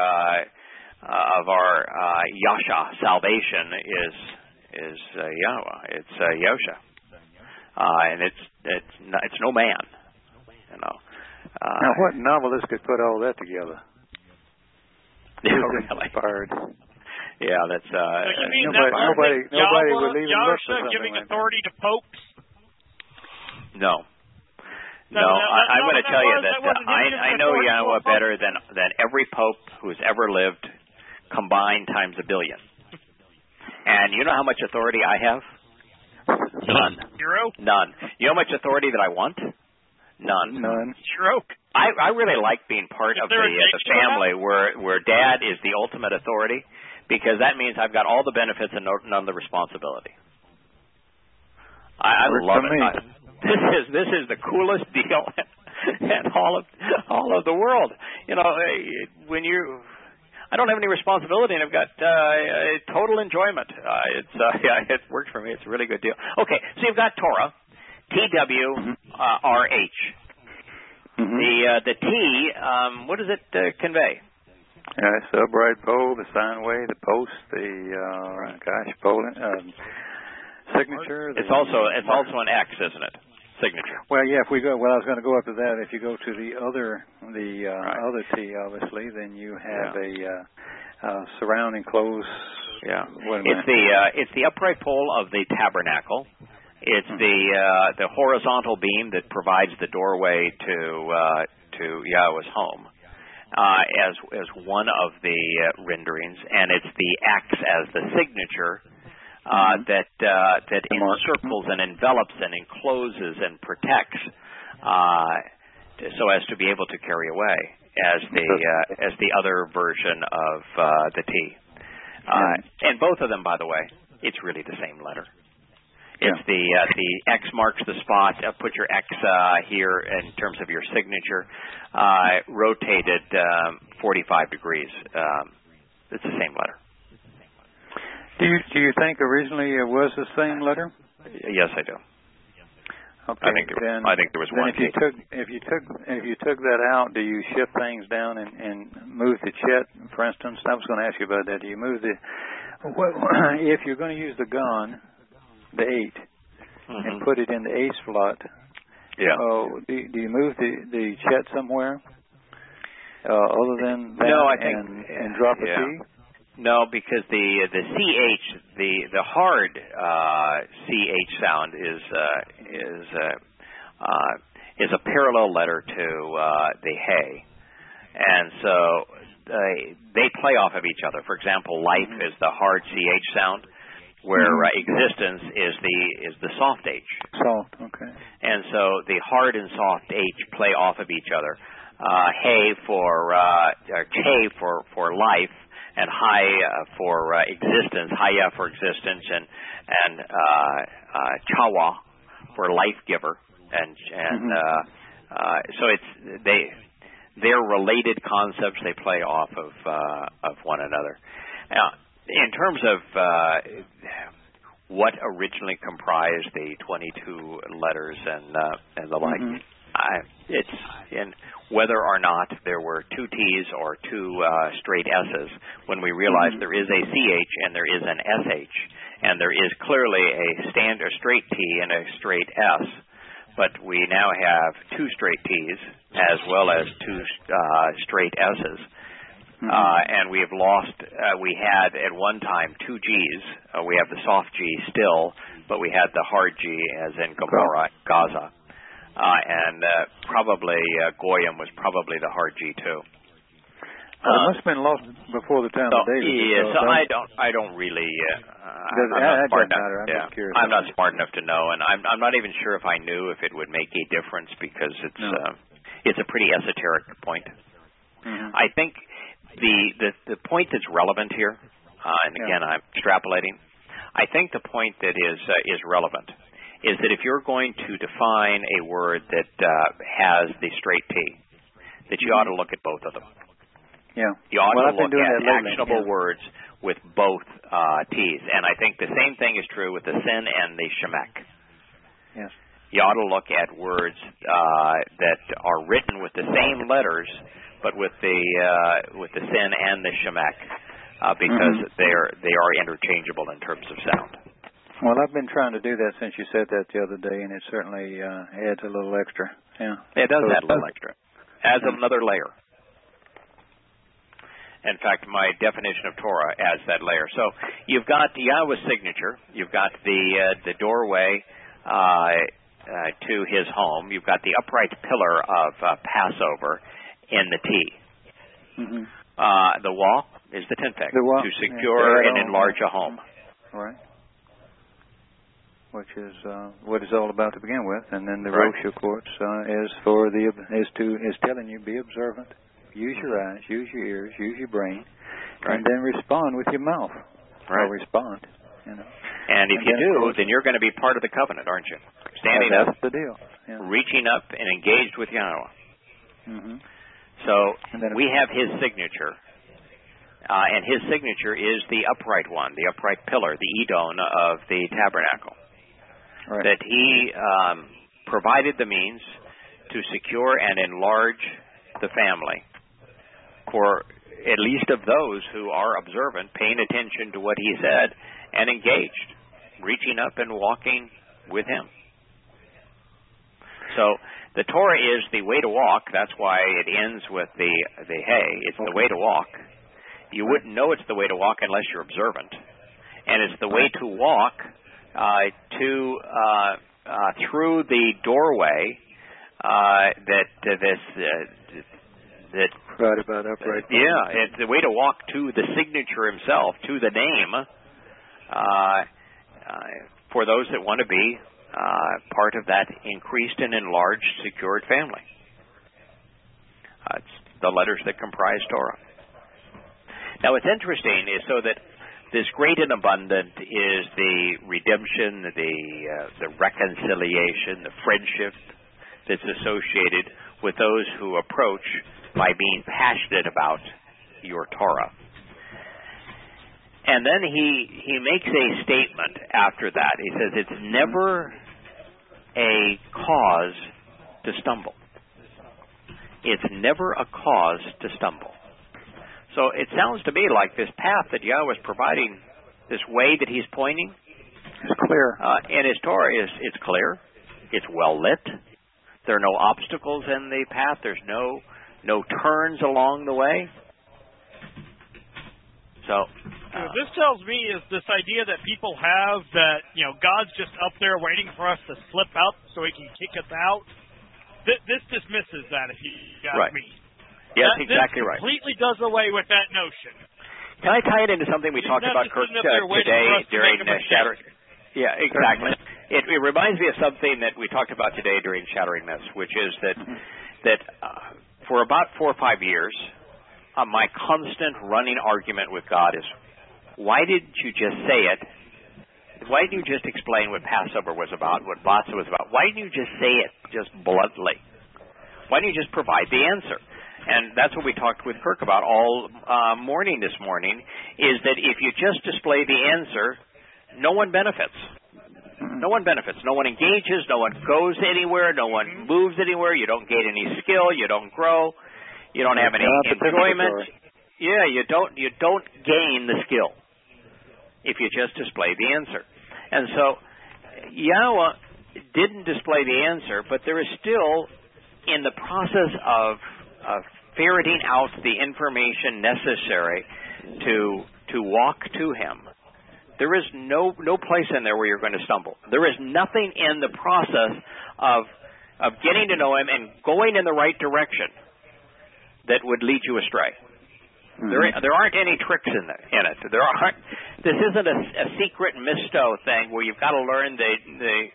Yasha salvation is Yahweh. It's Yosha, and it's no man. Now, what novelist could put all that together? Really? Inspired. Yeah, that's so you mean nobody would even look for Yahusha giving like authority to popes? No. I'm going to tell you that I know Yahweh better than every pope who's ever lived combined times a billion. And you know how much authority I have? None. Zero? None. You know how much authority that I want? None. Stroke. I really like being part of the family where Dad is the ultimate authority, because that means I've got all the benefits and none of the responsibility. I love it. This is the coolest deal in all of the world. When I don't have any responsibility and I've got total enjoyment. It works for me. It's a really good deal. Okay, so you've got Torah, TWRH. Mm-hmm. The T, what does it convey? It's the upright pole, the sine wave, the post, the pole, signature. It's also an X, isn't it? Signature. Well, yeah. If we go, I was going to go up to that. If you go to the other T, obviously, then you have a surrounding close. Yeah. It's the upright pole of the tabernacle. It's the horizontal beam that provides the doorway to Yahweh's home, as one of the renderings, and it's the X as the signature that encircles and envelops and encloses and protects, so as to be able to carry away as the other version of the T. And both of them, by the way, it's really the same letter. It's the X marks the spot. Put your X here in terms of your signature. Rotated 45 degrees. It's the same letter. Do you think originally it was the same letter? Yes, I do. Okay. I think there was one. If you took that out, do you shift things down and move the chet? For instance, I was going to ask you about that. Do you move if you're going to use the gon, the 8, and put it in the 8 slot? Yeah. Do you move the chet somewhere other than that? No, I think and drop a T? No, because the CH, the hard CH sound is a parallel letter to the hey, and so they play off of each other. For example, life is the hard CH sound, where existence is the soft H. Soft, okay. And so the hard and soft H play off of each other. Hey che for life, and Hai for existence, Haya for existence, and Chawa for life giver, and so they're related concepts. They play off of one another. Now, in terms of what originally comprised the 22 letters and the like, it's in whether or not there were 2 T's or 2 straight S's. When we realize there is a CH and there is an SH, and there is clearly a straight T and a straight S, but we now have 2 straight T's as well as 2 straight S's. And we have lost, we had at one time 2 G's. We have the soft G still, but we had the hard G as in Gomorrah, Gaza. And probably Goyim was probably the hard G too. It must have been lost before the time of David. Yeah, so I don't really. I'm not smart enough. I'm just curious. I'm not smart enough to know, and I'm not even sure if I knew if it would make a difference, because it's a pretty esoteric point. I think the point that's relevant here, and again I'm extrapolating, I think the point that is relevant is that if you're going to define a word that has the straight T, that you ought to look at both of them. Yeah. You ought to look at actionable words with both T's. And I think the same thing is true with the sin and the shemek. Yes. You ought to look at words that are written with the same letters, but with the sin and the shemek, because they are interchangeable in terms of sound. Well, I've been trying to do that since you said that the other day, and it certainly adds a little extra. Yeah. It does add a little extra. Adds another layer. In fact, my definition of Torah adds that layer. So you've got Yahweh's signature. You've got the doorway to his home. You've got the upright pillar of Passover in the T. The wall is the tinfek, to secure and enlarge a home. Right. Which is what it's all about to begin with. And then the Rosh, of course, is telling you, be observant. Use your eyes, use your ears, use your brain, and then respond with your mouth. Or respond, you know. And if you do, then you're going to be part of the covenant, aren't you? Standing up, that's the deal. Yeah. Reaching up and engaged with Yahweh. So we have his signature, and his signature is the upright one, the upright pillar, the Edon of the tabernacle. That he provided the means to secure and enlarge the family for at least of those who are observant, paying attention to what he said, and engaged, reaching up and walking with him. So the Torah is the way to walk. That's why it ends with the hey. It's the way to walk. You wouldn't know it's the way to walk unless you're observant. And it's the way to walk through the doorway that about upright. It's the way to walk to the signature himself, to the name, for those that want to be part of that increased and enlarged, secured family. It's the letters that comprise Torah. Now, what's interesting is so that this great and abundant is the redemption, the reconciliation, the friendship that's associated with those who approach by being passionate about your Torah. And then he makes a statement after that. He says it's never a cause to stumble. It's never a cause to stumble. So it sounds to me like this path that Yahweh is providing, this way that he's pointing, it's clear. And his Torah it's clear. It's well lit. There are no obstacles in the path. There's no turns along the way. So this tells me is this idea that people have that, God's just up there waiting for us to slip out so he can kick us out. This dismisses that, if you ask me. Yes, exactly right. This completely does away with that notion. Can I tie it into something we talked about, Kirk, today during Shattering? Yeah, exactly. It reminds me of something that we talked about today during Shattering Myths, which is that for about 4 or 5 years, my constant running argument with God is, why didn't you just say it? Why didn't you just explain what Passover was about, what Matzah was about? Why didn't you just say it just bluntly? Why didn't you just provide the answer? And that's what we talked with Kirk about all morning this morning, is that if you just display the answer, no one benefits. No one benefits. No one engages. No one goes anywhere. No one moves anywhere. You don't gain any skill. You don't grow. You don't have any enjoyment. Yeah, you don't gain the skill if you just display the answer. And so Yahweh didn't display the answer, but there is still, in the process of ferreting out the information necessary to walk to him, there is no place in there where you're going to stumble. There is nothing in the process of getting to know him and going in the right direction that would lead you astray. There aren't any tricks in it. This isn't a secret misto thing where you've got to learn the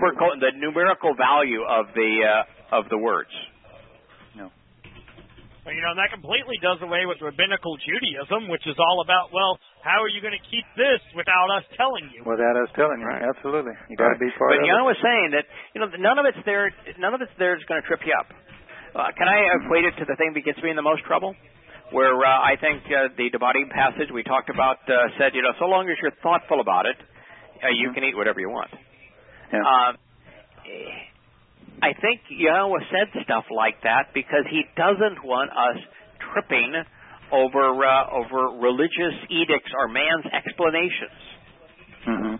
numerical value of the words. Like And that completely does away with rabbinical Judaism, which is all about, well, how are you going to keep this without us telling you? Without us telling you, right. Absolutely. You got to be part of it. But Jan was saying that none of it's there. None of it's there is going to trip you up. Can I equate it to the thing that gets me in the most trouble? Where I think the debating passage we talked about said, so long as you're thoughtful about it, you can eat whatever you want. Yeah. I think Yahweh said stuff like that because he doesn't want us tripping over religious edicts or man's explanations. Mm-hmm.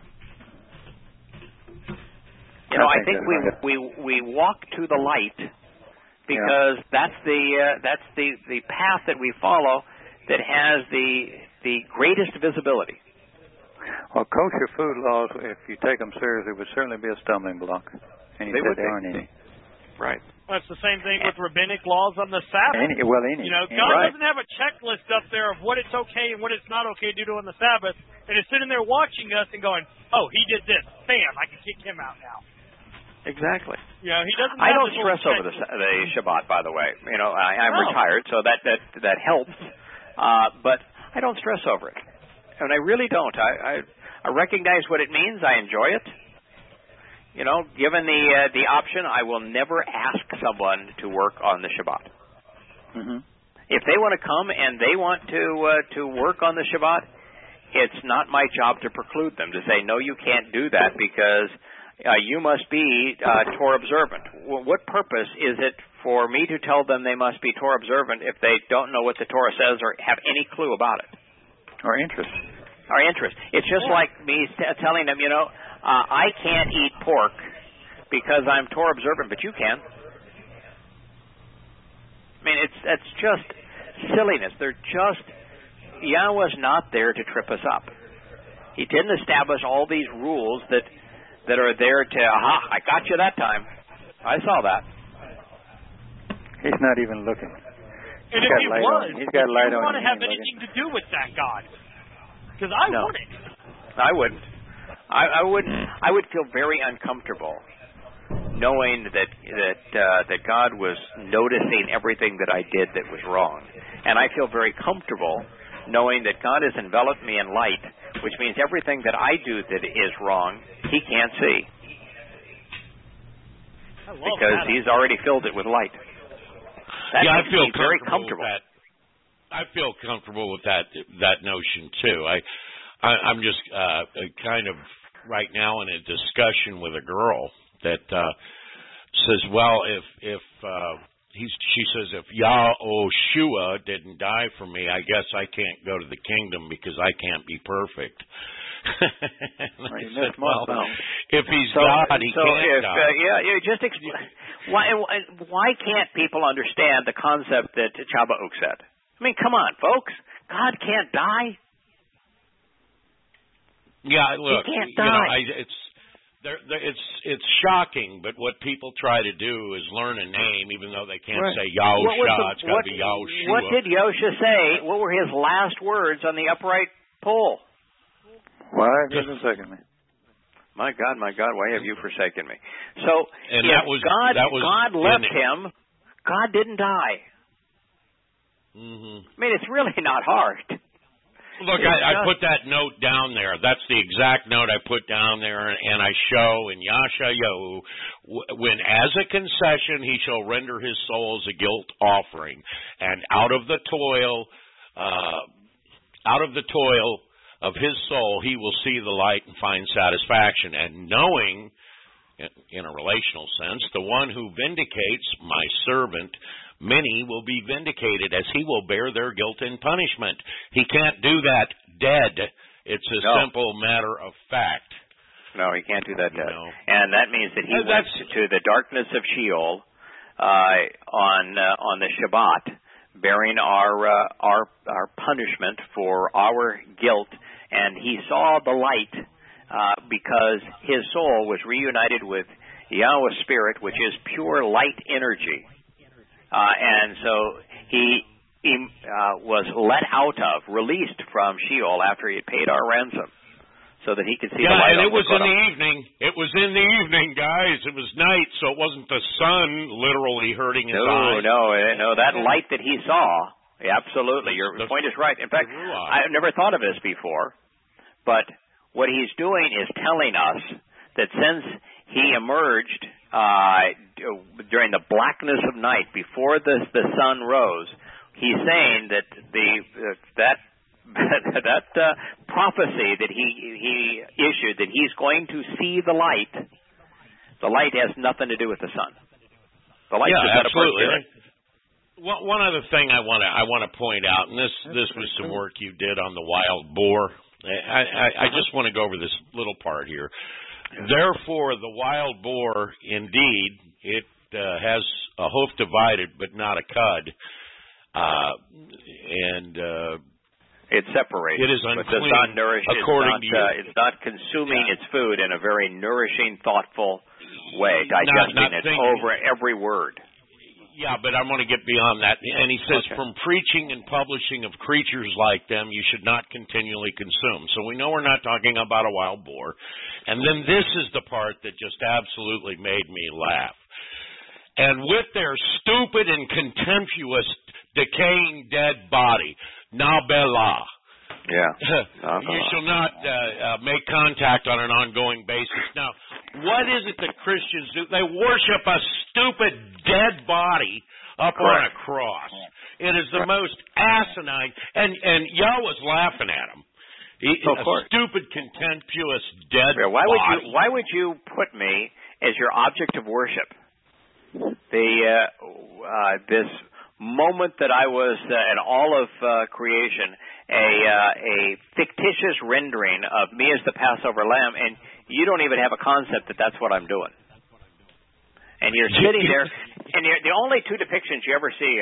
I think we walk to the light because that's the path that we follow that has the greatest visibility. Well, kosher food laws, if you take them seriously, would certainly be a stumbling block. And you said there aren't any. Right. That's the same thing with rabbinic laws on the Sabbath. Any. God doesn't have a checklist up there of what it's okay and what it's not okay to do on the Sabbath, and it's sitting there watching us and going, oh, he did this. Bam, I can kick him out now. Exactly. He doesn't. I don't stress over the Shabbat, by the way. I'm retired, so that helps. But I don't stress over it, and I really don't. I recognize what it means. I enjoy it. Given the option, I will never ask someone to work on the Shabbat. Mm-hmm. If they want to come and they want to work on the Shabbat, it's not my job to preclude them, to say, no, you can't do that because you must be Torah observant. What purpose is it for me to tell them they must be Torah observant if they don't know what the Torah says or have any clue about it? Or interest. It's just like me telling them, I can't eat pork because I'm Torah observant, but you can. I mean, that's just silliness. Yahweh's not there to trip us up. He didn't establish all these rules that are there to, I got you that time. I saw that. He's not even looking. And if he was, he's got light on. You want to have anything to do with that God? Because I wouldn't. I wouldn't. I would feel very uncomfortable knowing that God was noticing everything that I did that was wrong, and I feel very comfortable knowing that God has enveloped me in light, which means everything that I do that is wrong, He can't see because He's already filled it with light. I feel very comfortable. With that. I feel comfortable with that notion too. I'm just kind of right now in a discussion with a girl that says, well, if she says if Yahushua didn't die for me, I guess I can't go to the kingdom because I can't be perfect. I said, well, if he's God, he can't die. Why can't people understand the concept that Chabauk said? I mean, come on, folks. God can't die. Yeah, look, he can't die. It's shocking, but what people try to do is learn a name, even though they can't say Yahusha. It's got to be Yahushua. What did Yosha say? What were his last words on the upright pole? Why have you forsaken me? My God, why have you forsaken me? So, and God left him, God didn't die. Mm-hmm. I mean, it's really not hard. Look, I put that note down there. That's the exact note I put down there, and I show in Yashayahu, when as a concession he shall render his soul as a guilt offering, and out of the toil of his soul he will see the light and find satisfaction. And knowing, in a relational sense, the one who vindicates my servant, many will be vindicated as he will bear their guilt and punishment. He can't do that dead. It's a simple matter of fact. No, he can't do that dead. And that means that he went to the darkness of Sheol on the Shabbat, bearing our punishment for our guilt, and he saw the light because his soul was reunited with Yahweh's Spirit, which is pure light energy. And so he was let out of, released from Sheol after he had paid our ransom. so that he could see the light. And it was in the evening. It was in the evening, guys. It was night, so it wasn't the sun literally hurting his eyes. No, that light that he saw, absolutely. Your point is right. In fact, I've never thought of this before, but what he's doing is telling us that since he emerged during the blackness of night, before the sun rose, he's saying that that prophecy that he issued, that he's going to see the light has nothing to do with the sun. The light is absolutely. One other thing I want to point out, and this was some work you did on the wild boar. I just want to go over this little part here. Therefore, the wild boar, indeed, it has a hoof divided, but not a cud, it's separated. It is unclean. But does not nourish. It's not consuming its food in a very nourishing, thoughtful way, digesting it over every word. Yeah, but I want to get beyond that. And he says, from preaching and publishing of creatures like them, you should not continually consume. So we know we're not talking about a wild boar. And then this is the part that just absolutely made me laugh. And with their stupid and contemptuous decaying dead body, Nabela. Yeah. You shall not make contact on an ongoing basis. Now, what is it that Christians do? They worship a stupid dead body up on a cross. It is the most asinine, and Yahweh's laughing at him. Stupid, contemptuous dead body. Why would you put me as your object of worship? This moment that I was in all of creation, a fictitious rendering of me as the Passover lamb, and you don't even have a concept that that's what I'm doing. And you're sitting there, and the only two depictions you ever see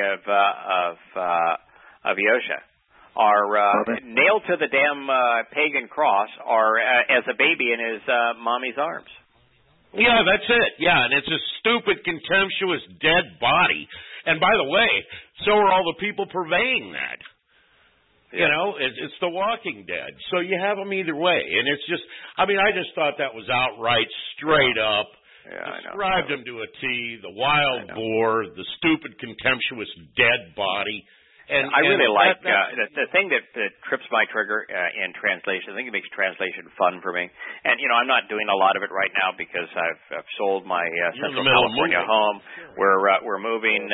of Yosha are nailed to the damn pagan cross, or as a baby in his mommy's arms. Yeah, that's it. Yeah, and it's a stupid, contemptuous, dead body. And by the way, so are all the people purveying that. You know, it's the Walking Dead. So you have them either way. And it's just, I just thought that was outright, straight up. Described him to a T, the wild boar, the stupid, contemptuous, dead body. And I really like the thing that trips my trigger in translation. I think it makes translation fun for me. And I'm not doing a lot of it right now because I've sold my Central California home. We're moving.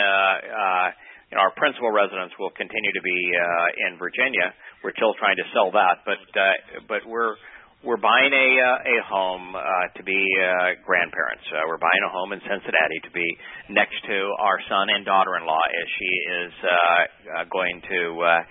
Our principal residence will continue to be in Virginia. We're still trying to sell that, but we're buying a home to be grandparents. We're buying a home in Cincinnati to be next to our son and daughter-in-law as she is going to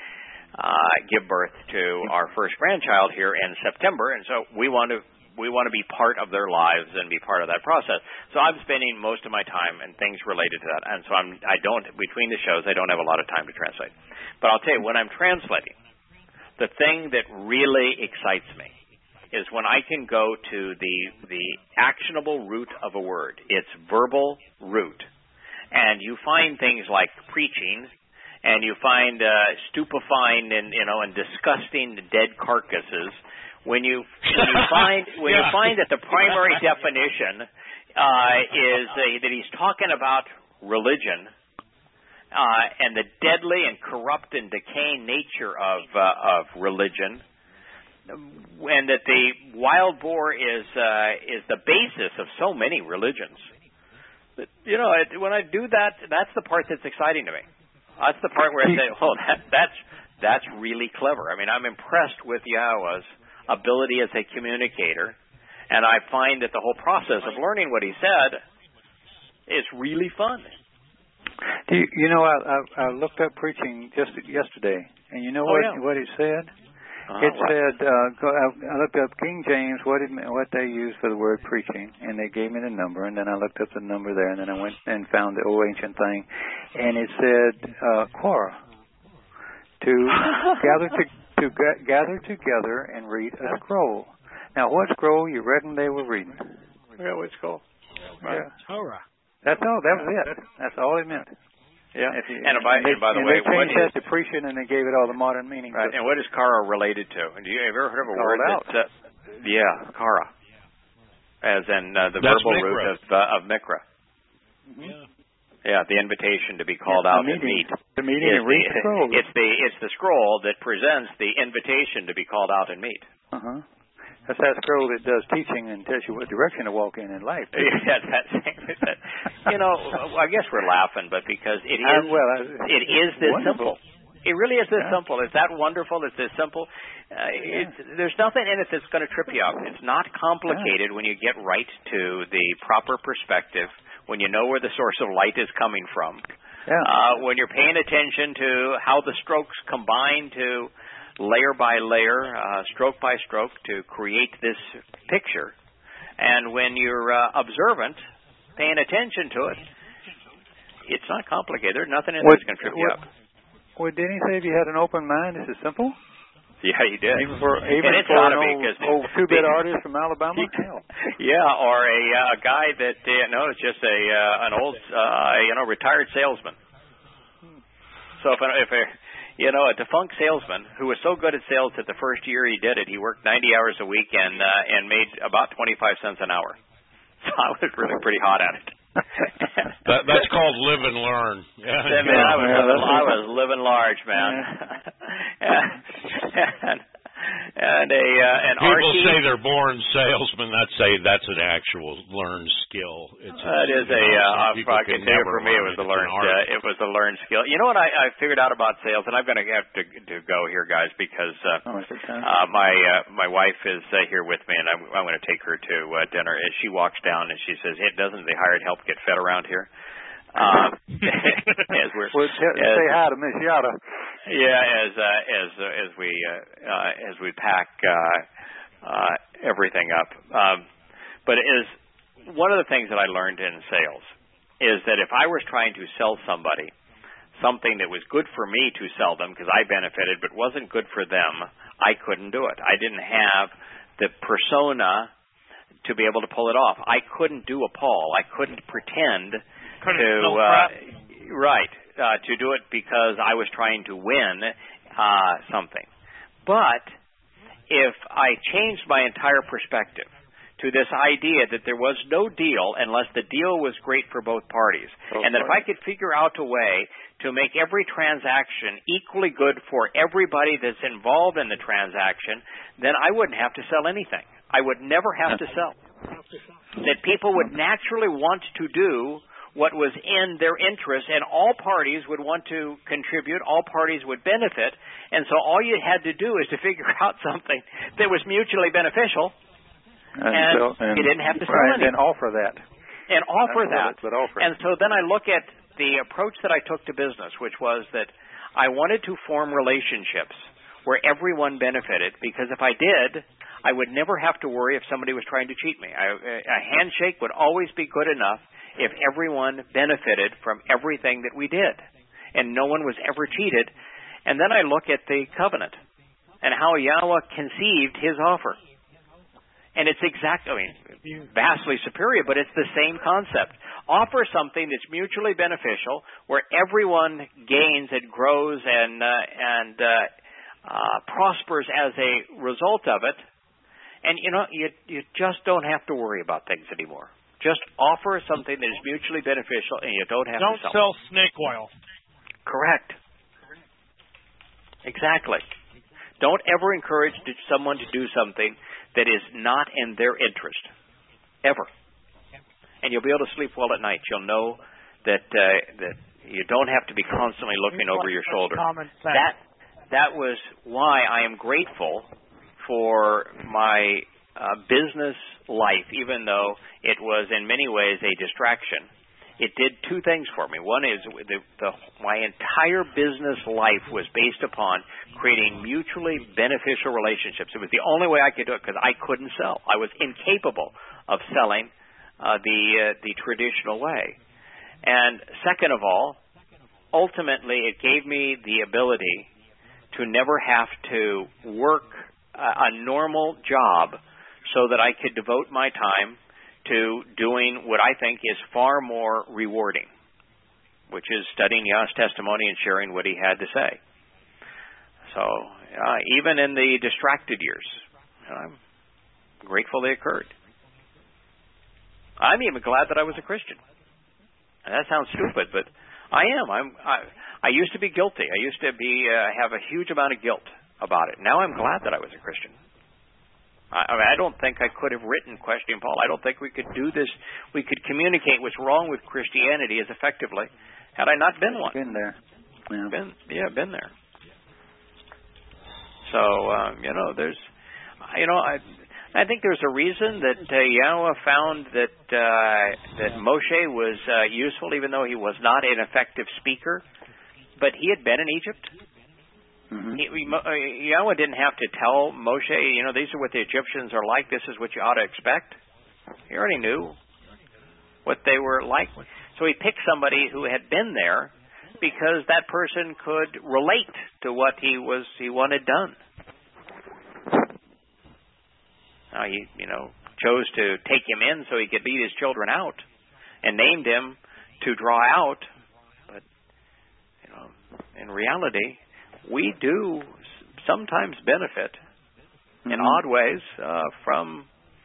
give birth to our first grandchild here in September. And so we want to be part of their lives and be part of that process. So I'm spending most of my time and things related to that. And so between the shows, I don't have a lot of time to translate. But I'll tell you, when I'm translating, the thing that really excites me is when I can go to the actionable root of a word, its verbal root, and you find things like preaching, and you find stupefying and disgusting dead carcasses. When you find that the primary definition is that he's talking about religion and the deadly and corrupt and decaying nature of religion. And that the wild boar is the basis of so many religions. But, when I do that, that's the part that's exciting to me. That's the part where I say, "Oh, that's really clever." I'm impressed with Yahweh's ability as a communicator, and I find that the whole process of learning what he said is really fun. I looked up preaching just yesterday, and what it said. It said, I looked up King James, what they used for the word preaching, and they gave me the number, and then I looked up the number there, and then I went and found the old ancient thing, and it said, Quora, to gather together and read a scroll. Now, what scroll you read when they were reading? Yeah, what scroll? Yeah. Torah. That's all. That was it. That's all it meant. Yeah, and by the way, they changed that to preaching, and they gave it all the modern meaning. Right. And what is Kara related to? And have you ever heard of a word Yeah, Kara, as in the That's verbal Mikra. root of Mikra. Yeah. Yeah, the invitation to be called out and meet. The meeting and read the scroll. It's the scroll that presents the invitation to be called out and meet. Uh-huh. That's that scroll that does teaching and tells you what direction to walk in life. Yeah, that. I guess we're laughing, but because it is this wonderful. simple. It really is this simple. It's that wonderful. It's this simple. There's nothing in it that's going to trip you up. It's not complicated when you get right to the proper perspective, when you know where the source of light is coming from, when you're paying attention to how the strokes combine to layer by layer, stroke by stroke to create this picture. And when you're observant, paying attention to it, it's not complicated. There's nothing in it that's going to trip you up. Well, didn't he say if you had an open mind, this is simple? Yeah, he did. Even for an old two-bit artist from Alabama? Yeah, or a guy that, it's just an old, retired salesman. So if a defunct salesman who was so good at sales that the first year he did it, he worked 90 hours a week and made about 25 cents an hour. So I was really pretty hot at it. That's called live and learn. Yeah, man, I was living large, man. And people say they're born salesmen. That's an actual learned skill. That is I can tell you for me it was a learned skill. You know what I figured out about sales, and I'm going to have to go here, guys, because my wife is here with me, and I'm going to take her to dinner. As she walks down, and she says, "Hey, doesn't the hired help get fed around here?" Say hi to Miss Yada. Yeah, as we pack everything up. But it is one of the things that I learned in sales is that if I was trying to sell somebody something that was good for me to sell them because I benefited, but wasn't good for them, I couldn't do it. I didn't have the persona to be able to pull it off. I couldn't do a Paul. I couldn't pretend to do it because I was trying to win something. But if I changed my entire perspective to this idea that there was no deal unless the deal was great for both parties, and that if I could figure out a way to make every transaction equally good for everybody that's involved in the transaction, then I wouldn't have to sell anything. I would never have to sell. That people would naturally want to do what was in their interest, and all parties would want to contribute, all parties would benefit, and so all you had to do is to figure out something that was mutually beneficial, and you didn't have to sell anything. And offer that. And so then I look at the approach that I took to business, which was that I wanted to form relationships where everyone benefited, because if I did, I would never have to worry if somebody was trying to cheat me. A handshake would always be good enough if everyone benefited from everything that we did, and no one was ever cheated. And then I look at the covenant and how Yahweh conceived his offer. And it's vastly superior, but it's the same concept. Offer something that's mutually beneficial, where everyone gains and grows and prospers as a result of it. And, you just don't have to worry about things anymore. Just offer something that is mutually beneficial, and you don't have to sell. Don't sell snake oil. Correct. Exactly. Don't ever encourage someone to do something that is not in their interest, ever. And you'll be able to sleep well at night. You'll know that you don't have to be constantly looking over your shoulder. That was why I am grateful for my business life, even though it was in many ways a distraction. It did two things for me. One is my entire business life was based upon creating mutually beneficial relationships. It was the only way I could do it because I couldn't sell. I was incapable of selling the traditional way. And second of all, ultimately it gave me the ability to never have to work a normal job so that I could devote my time to doing what I think is far more rewarding, which is studying Yah's testimony and sharing what he had to say. So even in the distracted years, grateful they occurred. I'm even glad that I was a Christian. And that sounds stupid, but I am. I used to be guilty. I used to be have a huge amount of guilt about it. Now I'm glad that I was a Christian. I don't think I could have written Questioning Paul. I don't think we could do this. We could communicate what's wrong with Christianity as effectively had I not been one. Been there. Yeah. Been there. So, I think there's a reason that Yahweh found that Moshe was useful, even though he was not an effective speaker. But he had been in Egypt. Mm-hmm. Yahweh didn't have to tell Moshe, these are what the Egyptians are like. This is what you ought to expect. He already knew what they were like. So he picked somebody who had been there because that person could relate to what he wanted done. Now he, chose to take him in so he could lead his children out, and named him to draw out. But in reality, we do sometimes benefit in odd ways from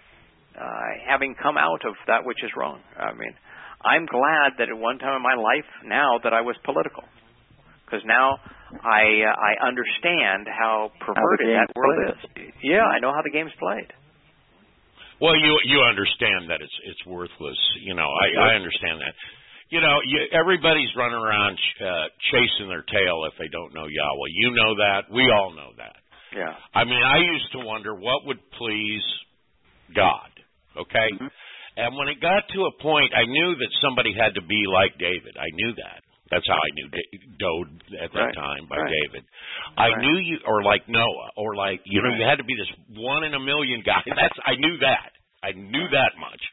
having come out of that which is wrong. I mean, I'm glad that at one time in my life now that I was political, because now I understand how perverted that world is. Yeah, I know how the game's played. Well, you understand that it's worthless. I understand that. Everybody's running around chasing their tail if they don't know Yahweh. You know that. We all know that. Yeah. I mean, I used to wonder what would please God, okay? Mm-hmm. And when it got to a point, I knew that somebody had to be like David. I knew that. That's how I knew Dode at that time, by David. I knew you, or like Noah, or like, you had to be this 1 in a million guy. I knew that. I knew that much.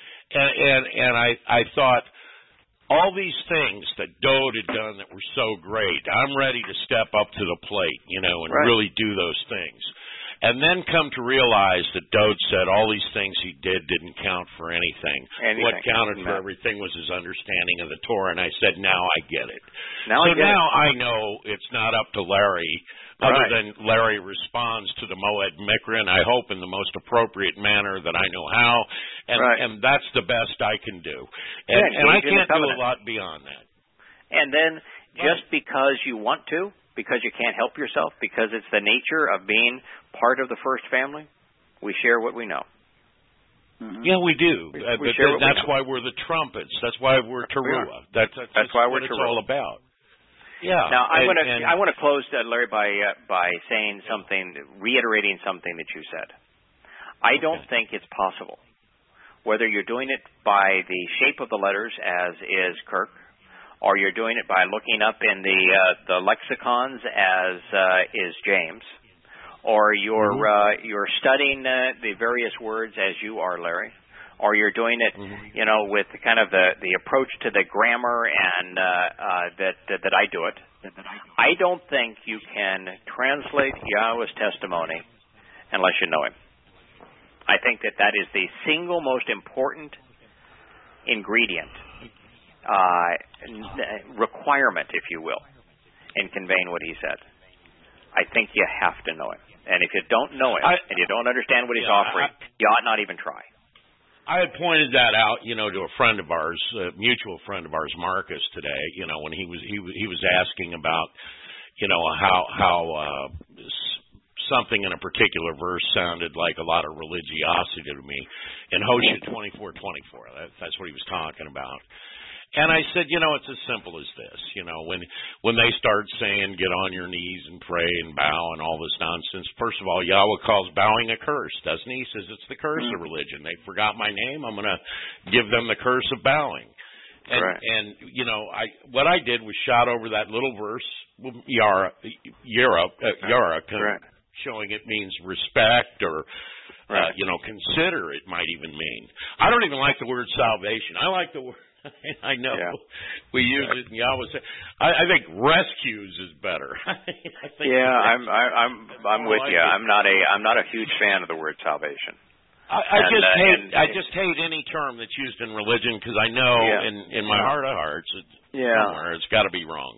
And I thought, all these things that Dode had done that were so great, I'm ready to step up to the plate, and really do those things. And then come to realize that Dode said all these things he did didn't count for anything. What counted for everything was his understanding of the Torah. And I said, now I get it. Now I know it's not up to Larry, other than Larry responds to the Moed Mikra, I hope in the most appropriate manner that I know how. And that's the best I can do. And I can't do a lot beyond that. And then just because you want to, because you can't help yourself, because it's the nature of being part of the first family, we share what we know. Mm-hmm. Yeah, we do. That's why we're the trumpets. That's why we're Teruah. That's why what it's all about. Yeah. Now I want to close, Larry, by saying something, reiterating something that you said. I don't think it's possible, whether you're doing it by the shape of the letters, as is Kirk, or you're doing it by looking up in the lexicons, as is James, or you're studying the various words as you are, Larry, or you're doing it, with kind of the approach to the grammar and that I do it. I don't think you can translate Yahweh's testimony unless you know him. I think that is the single most important ingredient, requirement, if you will, in conveying what he said. I think you have to know him. And if you don't know him and you don't understand what he's offering, you ought not even try. I had pointed that out, to a friend of ours, a mutual friend of ours, Marcus, today, when he was asking about, how something in a particular verse sounded like a lot of religiosity to me. In Hosea 24:24, that's what he was talking about. And I said, it's as simple as this. When they start saying, get on your knees and pray and bow and all this nonsense, first of all, Yahweh calls bowing a curse, doesn't he? He says it's the curse of religion. They forgot my name. I'm going to give them the curse of bowing. And what I did was shot over that little verse, Yara, showing it means respect or, consider, it might even mean. I don't even like the word salvation. I like the word. I know we use it, and Yahweh said. I think rescues is better. I'm with you. I'm not a huge fan of the word salvation. I just hate any term that's used in religion because I know in my heart of hearts it's got to be wrong.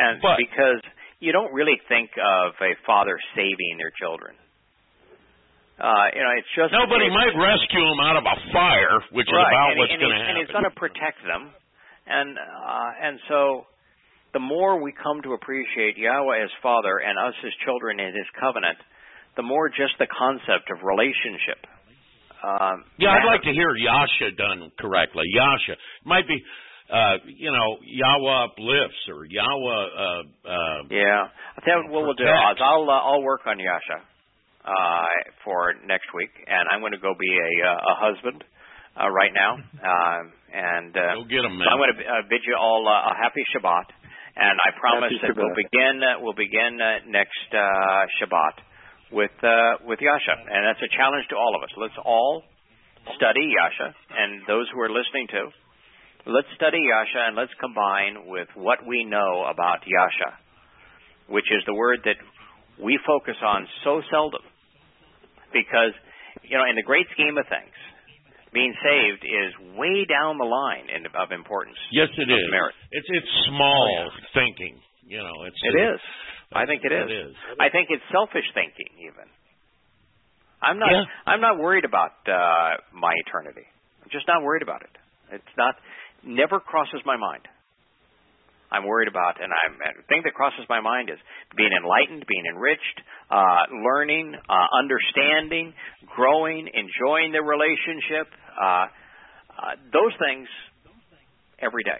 Because you don't really think of a father saving their children. It's just nobody might rescue him out of a fire, which is about what's going to happen. And he's going to protect them, and so the more we come to appreciate Yahweh as Father and us as children in His covenant, the more just the concept of relationship. I'd like to hear Yasha done correctly. Yasha might be, Yahweh uplifts or Yahweh. I'll tell you what we'll do. I'll work on Yasha for next week, and I'm going to go be a husband right now, and go get him, man. I'm going to bid you all a happy Shabbat, and I promise that we'll begin next Shabbat with Yasha, and that's a challenge to all of us. Let's all study Yasha, and those who are listening to, let's study Yasha, and let's combine with what we know about Yasha, which is the word that we focus on so seldom. Because, in the great scheme of things, being saved is way down the line of importance. Yes, it is. Merit. It's small thinking. It is. I think it is. I think it's selfish thinking, even. I'm not worried about my eternity. I'm just not worried about it. Never crosses my mind. I'm worried about, and the thing that crosses my mind is being enlightened, being enriched, learning, understanding, growing, enjoying the relationship. Those things every day.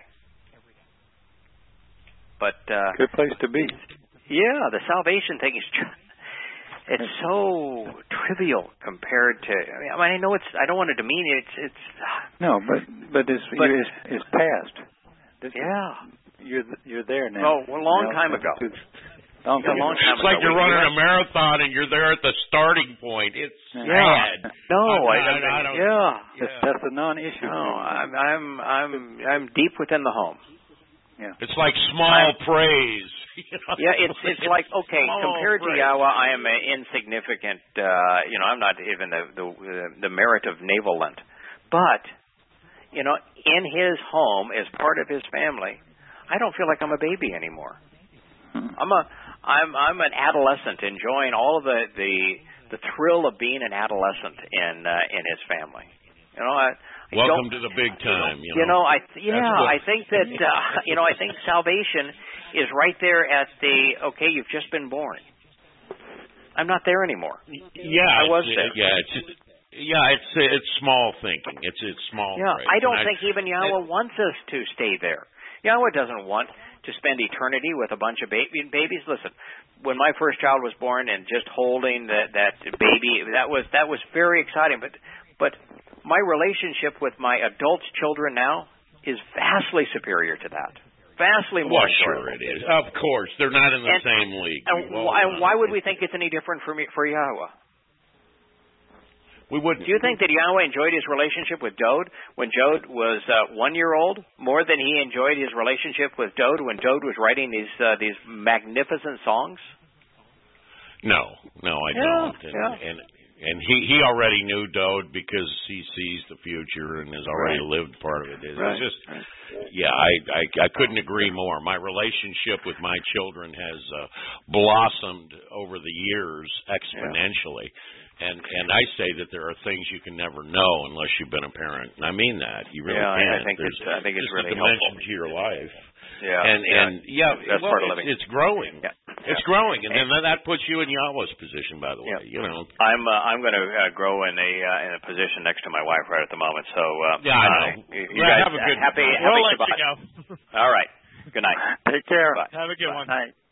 But good place to be. Yeah, the salvation thing it's so trivial compared to. I know it's. I don't want to demean it. It's. No, but it's past. You're there now. Oh, a long time ago. It's like you're running a marathon and you're there at the starting point. It's sad. No, I don't. That's a non-issue. No, I'm deep within the home. Yeah. It's like small praise. It's like compared to Yahweh, I am insignificant. I'm not even the merit of navel lint, but in His home as part of His family, I don't feel like I'm a baby anymore. I'm an adolescent enjoying all of the thrill of being an adolescent in His family. Welcome to the big time. I think that I think salvation is right there at you've just been born. I'm not there anymore. I was there. It's small thinking. It's small. Yeah, I don't think even Yahweh wants us to stay there. Yahweh doesn't want to spend eternity with a bunch of babies. Listen, when my first child was born and just holding that baby, that was very exciting. But my relationship with my adult children now is vastly superior to that. Vastly more. Well, sure it is. Of course, they're not in the same league. And why would we think it's any different for Yahweh? We wouldn't. Do you think that Yahweh enjoyed His relationship with Dode when Dode was 1 year old more than He enjoyed His relationship with Dode when Dode was writing these magnificent songs? No, I don't. And he already knew Dode because he sees the future and has already lived part of it. It's just, I couldn't agree more. My relationship with my children has blossomed over the years exponentially. And I say that there are things you can never know unless you've been a parent. And I mean that. You really can. I think it's really a dimension helpful to your life. That's part of living. It's growing. It's growing, and then that puts you in Yahweh's position. By the way, I'm going to grow in a position next to my wife right at the moment. So I know. You guys have a good happy Shabbat. All right. Good night. Take care. Bye. Have a good one. Night.